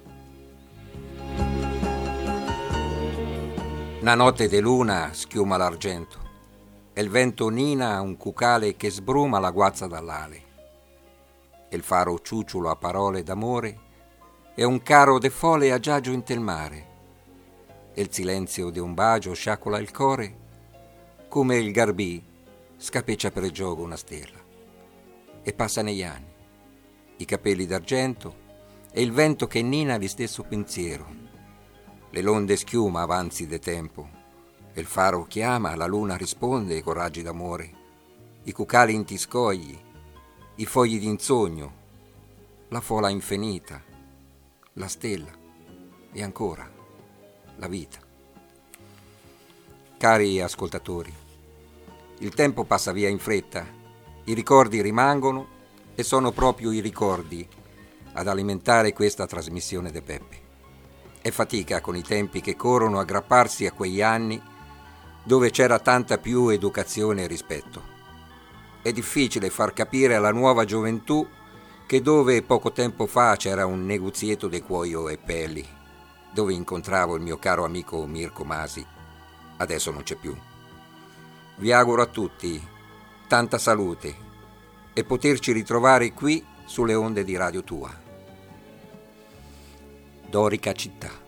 Una notte de luna schiuma l'argento. E il vento nina un cucale che sbruma la guazza dall'ale. E il faro ciuciolo a parole d'amore e un caro de fole aggiagio in tel mare. E il silenzio di un bacio sciacola il core come il garbì scapeccia per il gioco una stella. E passa negli anni, i capelli d'argento e il vento che nina di stesso pensiero. Le londe schiuma avanzi de tempo. E il faro chiama, la luna risponde con raggi d'amore, i cucali in tiscogli, i fogli d'insogno, la fola infinita, la stella e ancora la vita. Cari ascoltatori, il tempo passa via in fretta, i ricordi rimangono e sono proprio i ricordi ad alimentare questa trasmissione de Peppe. È fatica con i tempi che corrono aggrapparsi a quegli anni dove c'era tanta più educazione e rispetto. È difficile far capire alla nuova gioventù che dove poco tempo fa c'era un negozietto di cuoio e pelli, dove incontravo il mio caro amico Mirko Masi, adesso non c'è più. Vi auguro a tutti tanta salute e poterci ritrovare qui sulle onde di Radio Tua. Dorica città.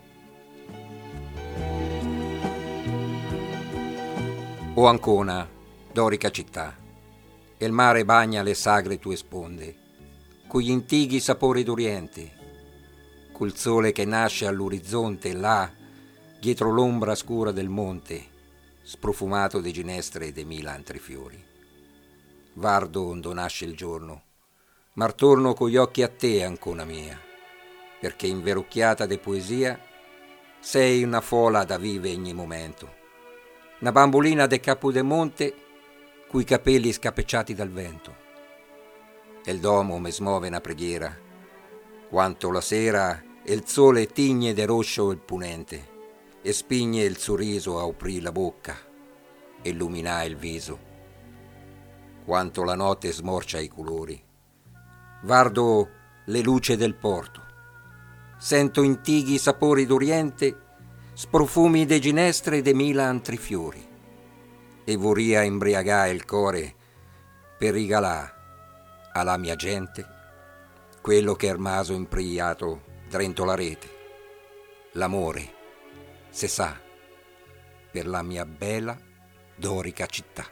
O Ancona, dorica città, e il mare bagna le sagre tue sponde, con gli antichi sapori d'Oriente, col sole che nasce all'orizzonte là, dietro l'ombra scura del monte, sprofumato di ginestre e de 1000 altri fiori. Vardo ondo nasce il giorno, ma torno con gli occhi a te, Ancona mia, perché inverocchiata de poesia sei una fola da vive ogni momento, una bambolina de Capodemonte cui capelli scappecciati dal vento. E il domo mi smuove una preghiera, quanto la sera e il sole tigne de rosso il punente e spigne il sorriso a aprì la bocca e illumina il viso. Quanto la notte smorcia i colori, guardo le luci del porto, sento intighi sapori d'Oriente, sprofumi de ginestre e de mila altri fiori, e vorria imbriagare il core per regalà alla mia gente quello che è rimaso impriato dentro la rete, l'amore, se sa, per la mia bella dorica città.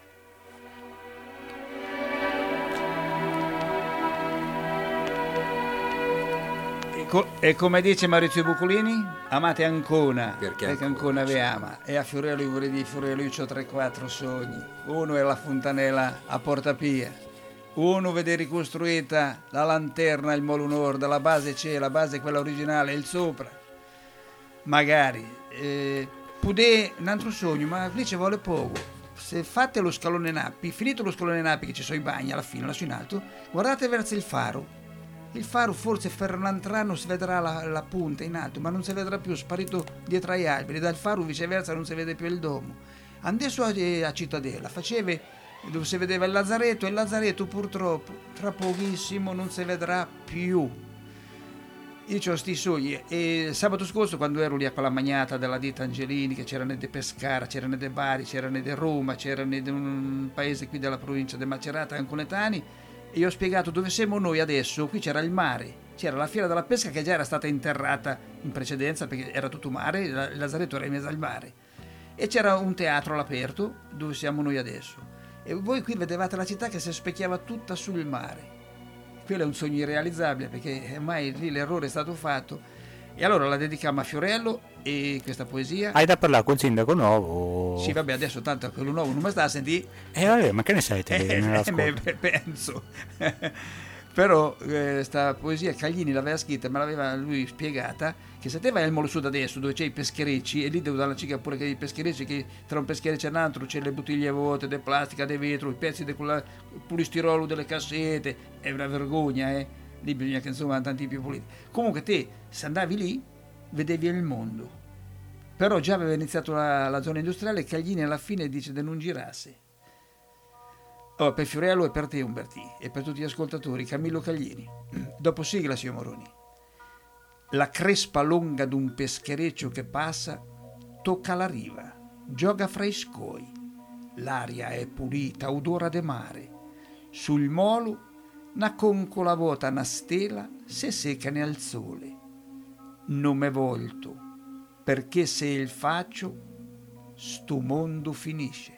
E come dice Maurizio Bucolini, amate Ancona, perché Ancona vi ama. E a Fiorello io vorrei dire, Fiorello, io ho 3-4 sogni. Uno è la fontanella a Porta Pia, uno vede ricostruita la lanterna, il Molo Nord, la base c'è, la base è quella originale, il sopra. Magari. Pudè un altro sogno, ma lì ci vuole poco. Se fate lo scalone Nappi, finito lo scalone Nappi che ci sono i bagni alla fine, lassù in alto, guardate verso il faro. Il faro forse per un altro anno si vedrà la punta in alto, ma non si vedrà più, sparito dietro agli alberi. Dal faro viceversa non si vede più il domo. Adesso a Cittadella faceva dove si vedeva il Lazzaretto, e il Lazzaretto purtroppo tra pochissimo non si vedrà più. Io ho sti sogni, e sabato scorso quando ero lì a quella magnata della ditta Angelini, che c'erano di Pescara, c'erano di Bari, c'erano di Roma, c'erano di un paese qui della provincia di Macerata, Anconetani, e io ho spiegato dove siamo noi adesso. Qui c'era il mare, c'era la fiera della pesca che già era stata interrata in precedenza perché era tutto mare, il Lazzaretto era in mezzo al mare, e c'era un teatro all'aperto dove siamo noi adesso, e voi qui vedevate la città che si specchiava tutta sul mare. Quello è un sogno irrealizzabile perché ormai lì l'errore è stato fatto, e allora la dedichiamo a Fiorello e questa poesia. Hai da parlare con il sindaco nuovo? Sì, vabbè, adesso tanto quello nuovo non mi sta a sentire. Vabbè, ma che ne sai te? Penso. Però sta poesia Caglini l'aveva scritta, me l'aveva lui spiegata, che se te vai al Molo Sud adesso dove c'è i pescherecci, e lì devo dare la cica pure che i pescherecci, che tra un peschereccio e un altro c'è le bottiglie vuote di plastica, di vetro, i pezzi di polistirolo delle cassette, è una vergogna, lì bisogna che insomma tanti più puliti. Comunque te se andavi lì vedevi il mondo, però già aveva iniziato la zona industriale. Caglini alla fine dice di non girarsi. Per Fiorello e per te Umbertì e per tutti gli ascoltatori, Camillo Caglini. Dopo sigla, signor Moroni. La crespa longa d'un peschereccio che passa tocca la riva, gioga fra i scoi, l'aria è pulita, odora de mare, sul molo una concola vuota, una stella se seccane al sole. Non m'è volto, perché se il faccio sto mondo finisce.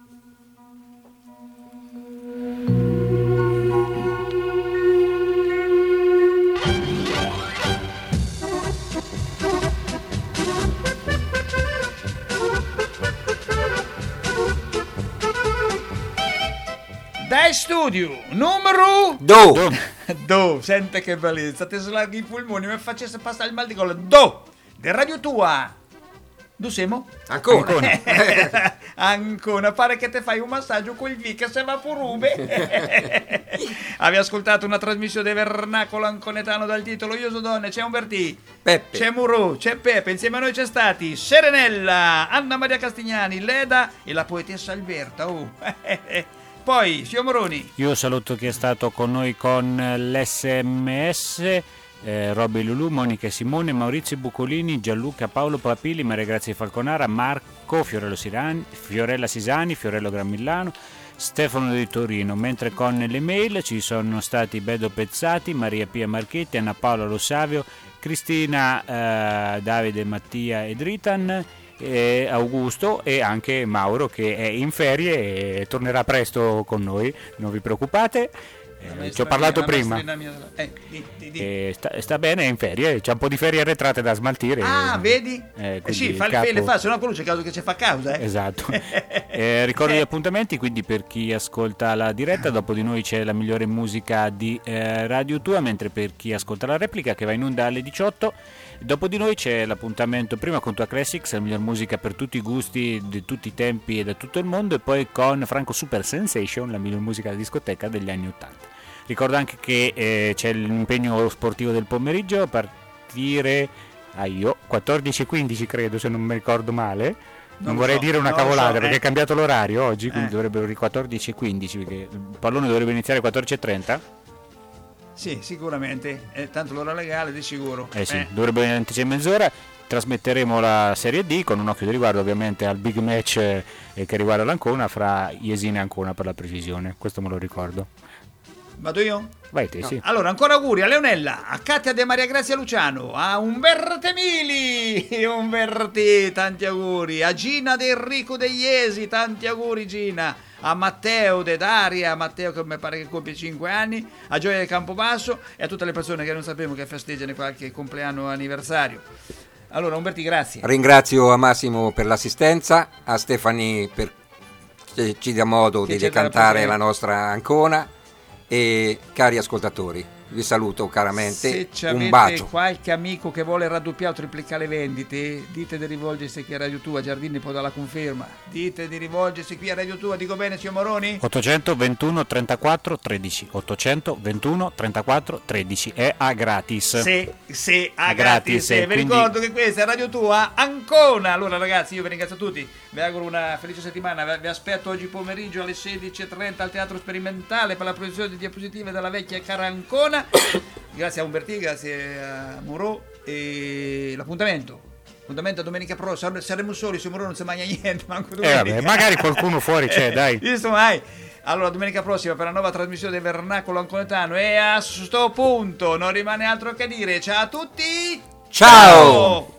Dai studio, numero Do. Sente che bellezza, te slaghi i polmoni, mi facesse passare il mal di gola. Do, di Radio Tua. Dove siamo? Ancona. Ancona, pare che te fai un massaggio col V che se va purube. Avevi ascoltato una trasmissione del vernacolo anconetano dal titolo Io so donne, c'è Umbertì, Peppe, c'è Murù, c'è Peppe, insieme a noi c'è stati Serenella, Anna Maria Castignani, Leda e la poetessa Alberta. Poi, signor Moroni. Io saluto chi è stato con noi con l'SMS, Robby Lulù, Monica e Simone, Maurizio Bucolini, Gianluca, Paolo Papilli, Maria Grazia Falconara, Marco, Fiorella Sisani, Fiorello Gramillano, Stefano di Torino, mentre con le mail ci sono stati Bedo Pezzati, Maria Pia Marchetti, Anna Paola Rossavio, Cristina, Davide, Mattia e Dritan, Augusto e anche Mauro che è in ferie e tornerà presto con noi, non vi preoccupate. Ci ho parlato prima. Sta bene, è in ferie, c'ha un po' di ferie arretrate da smaltire. Vedi? Sì, fa le fa, se no poi c'è caso che ci fa causa. Esatto. Ricordo gli appuntamenti, quindi per chi ascolta la diretta, dopo di noi c'è la migliore musica di Radio Tua, mentre per chi ascolta la replica che va in onda alle 18, dopo di noi c'è l'appuntamento prima con Tua Classics, la miglior musica per tutti i gusti, di tutti i tempi e da tutto il mondo, e poi con Franco Super Sensation, la miglior musica da discoteca degli anni 80. Ricordo anche che c'è l'impegno sportivo del pomeriggio a partire 14:15 credo, se non mi ricordo male. Non vorrei dire una cavolata perché è cambiato l'orario oggi, quindi dovrebbero 14:15 perché il pallone dovrebbe iniziare alle 14:30. Sì, sicuramente, tanto l'ora legale di sicuro. Sì, dovrebbe anticipare mezz'ora. Trasmetteremo la Serie D con un occhio di riguardo ovviamente al big match che riguarda l'Ancona fra Jesina e Ancona, per la precisione, questo me lo ricordo. Vado io? Vai te, sì. Allora, ancora auguri a Leonella, a Katia De Maria Grazia Luciano, a Umberto Emili, Umberti, tanti auguri, a Gina De Enrico De Iesi, tanti auguri Gina, a Matteo De Daria, Matteo che mi pare che compie 5 anni, a Gioia del Campobasso e a tutte le persone che non sappiamo che festeggiano qualche compleanno anniversario. Allora, Umberti, grazie. Ringrazio a Massimo per l'assistenza, a Stefani per ci dà modo di decantare la nostra Ancona. E cari ascoltatori, vi saluto caramente, un bacio. Se qualche amico che vuole raddoppiare o triplicare le vendite, dite di rivolgersi qui a Radio Tua, Giardini può dare la conferma, dite di rivolgersi qui a Radio Tua, dico bene signor Moroni? 821 34 13 821 34 13 è a gratis. Sì, a gratis. Vi ricordo che questa è Radio Tua Ancona. Allora ragazzi, io vi ringrazio tutti, vi auguro una felice settimana, vi aspetto oggi pomeriggio alle 16:30 al Teatro Sperimentale per la proiezione di diapositive della vecchia e cara Ancona. Grazie a Umberti, grazie a Muro, e l'appuntamento a domenica prossima. Saremo soli, se Muro non si mangia niente, manco vabbè, magari qualcuno fuori c'è, dai. Visto mai? Allora, domenica prossima per la nuova trasmissione del Vernacolo Anconetano, e a sto punto non rimane altro che dire. Ciao a tutti, ciao!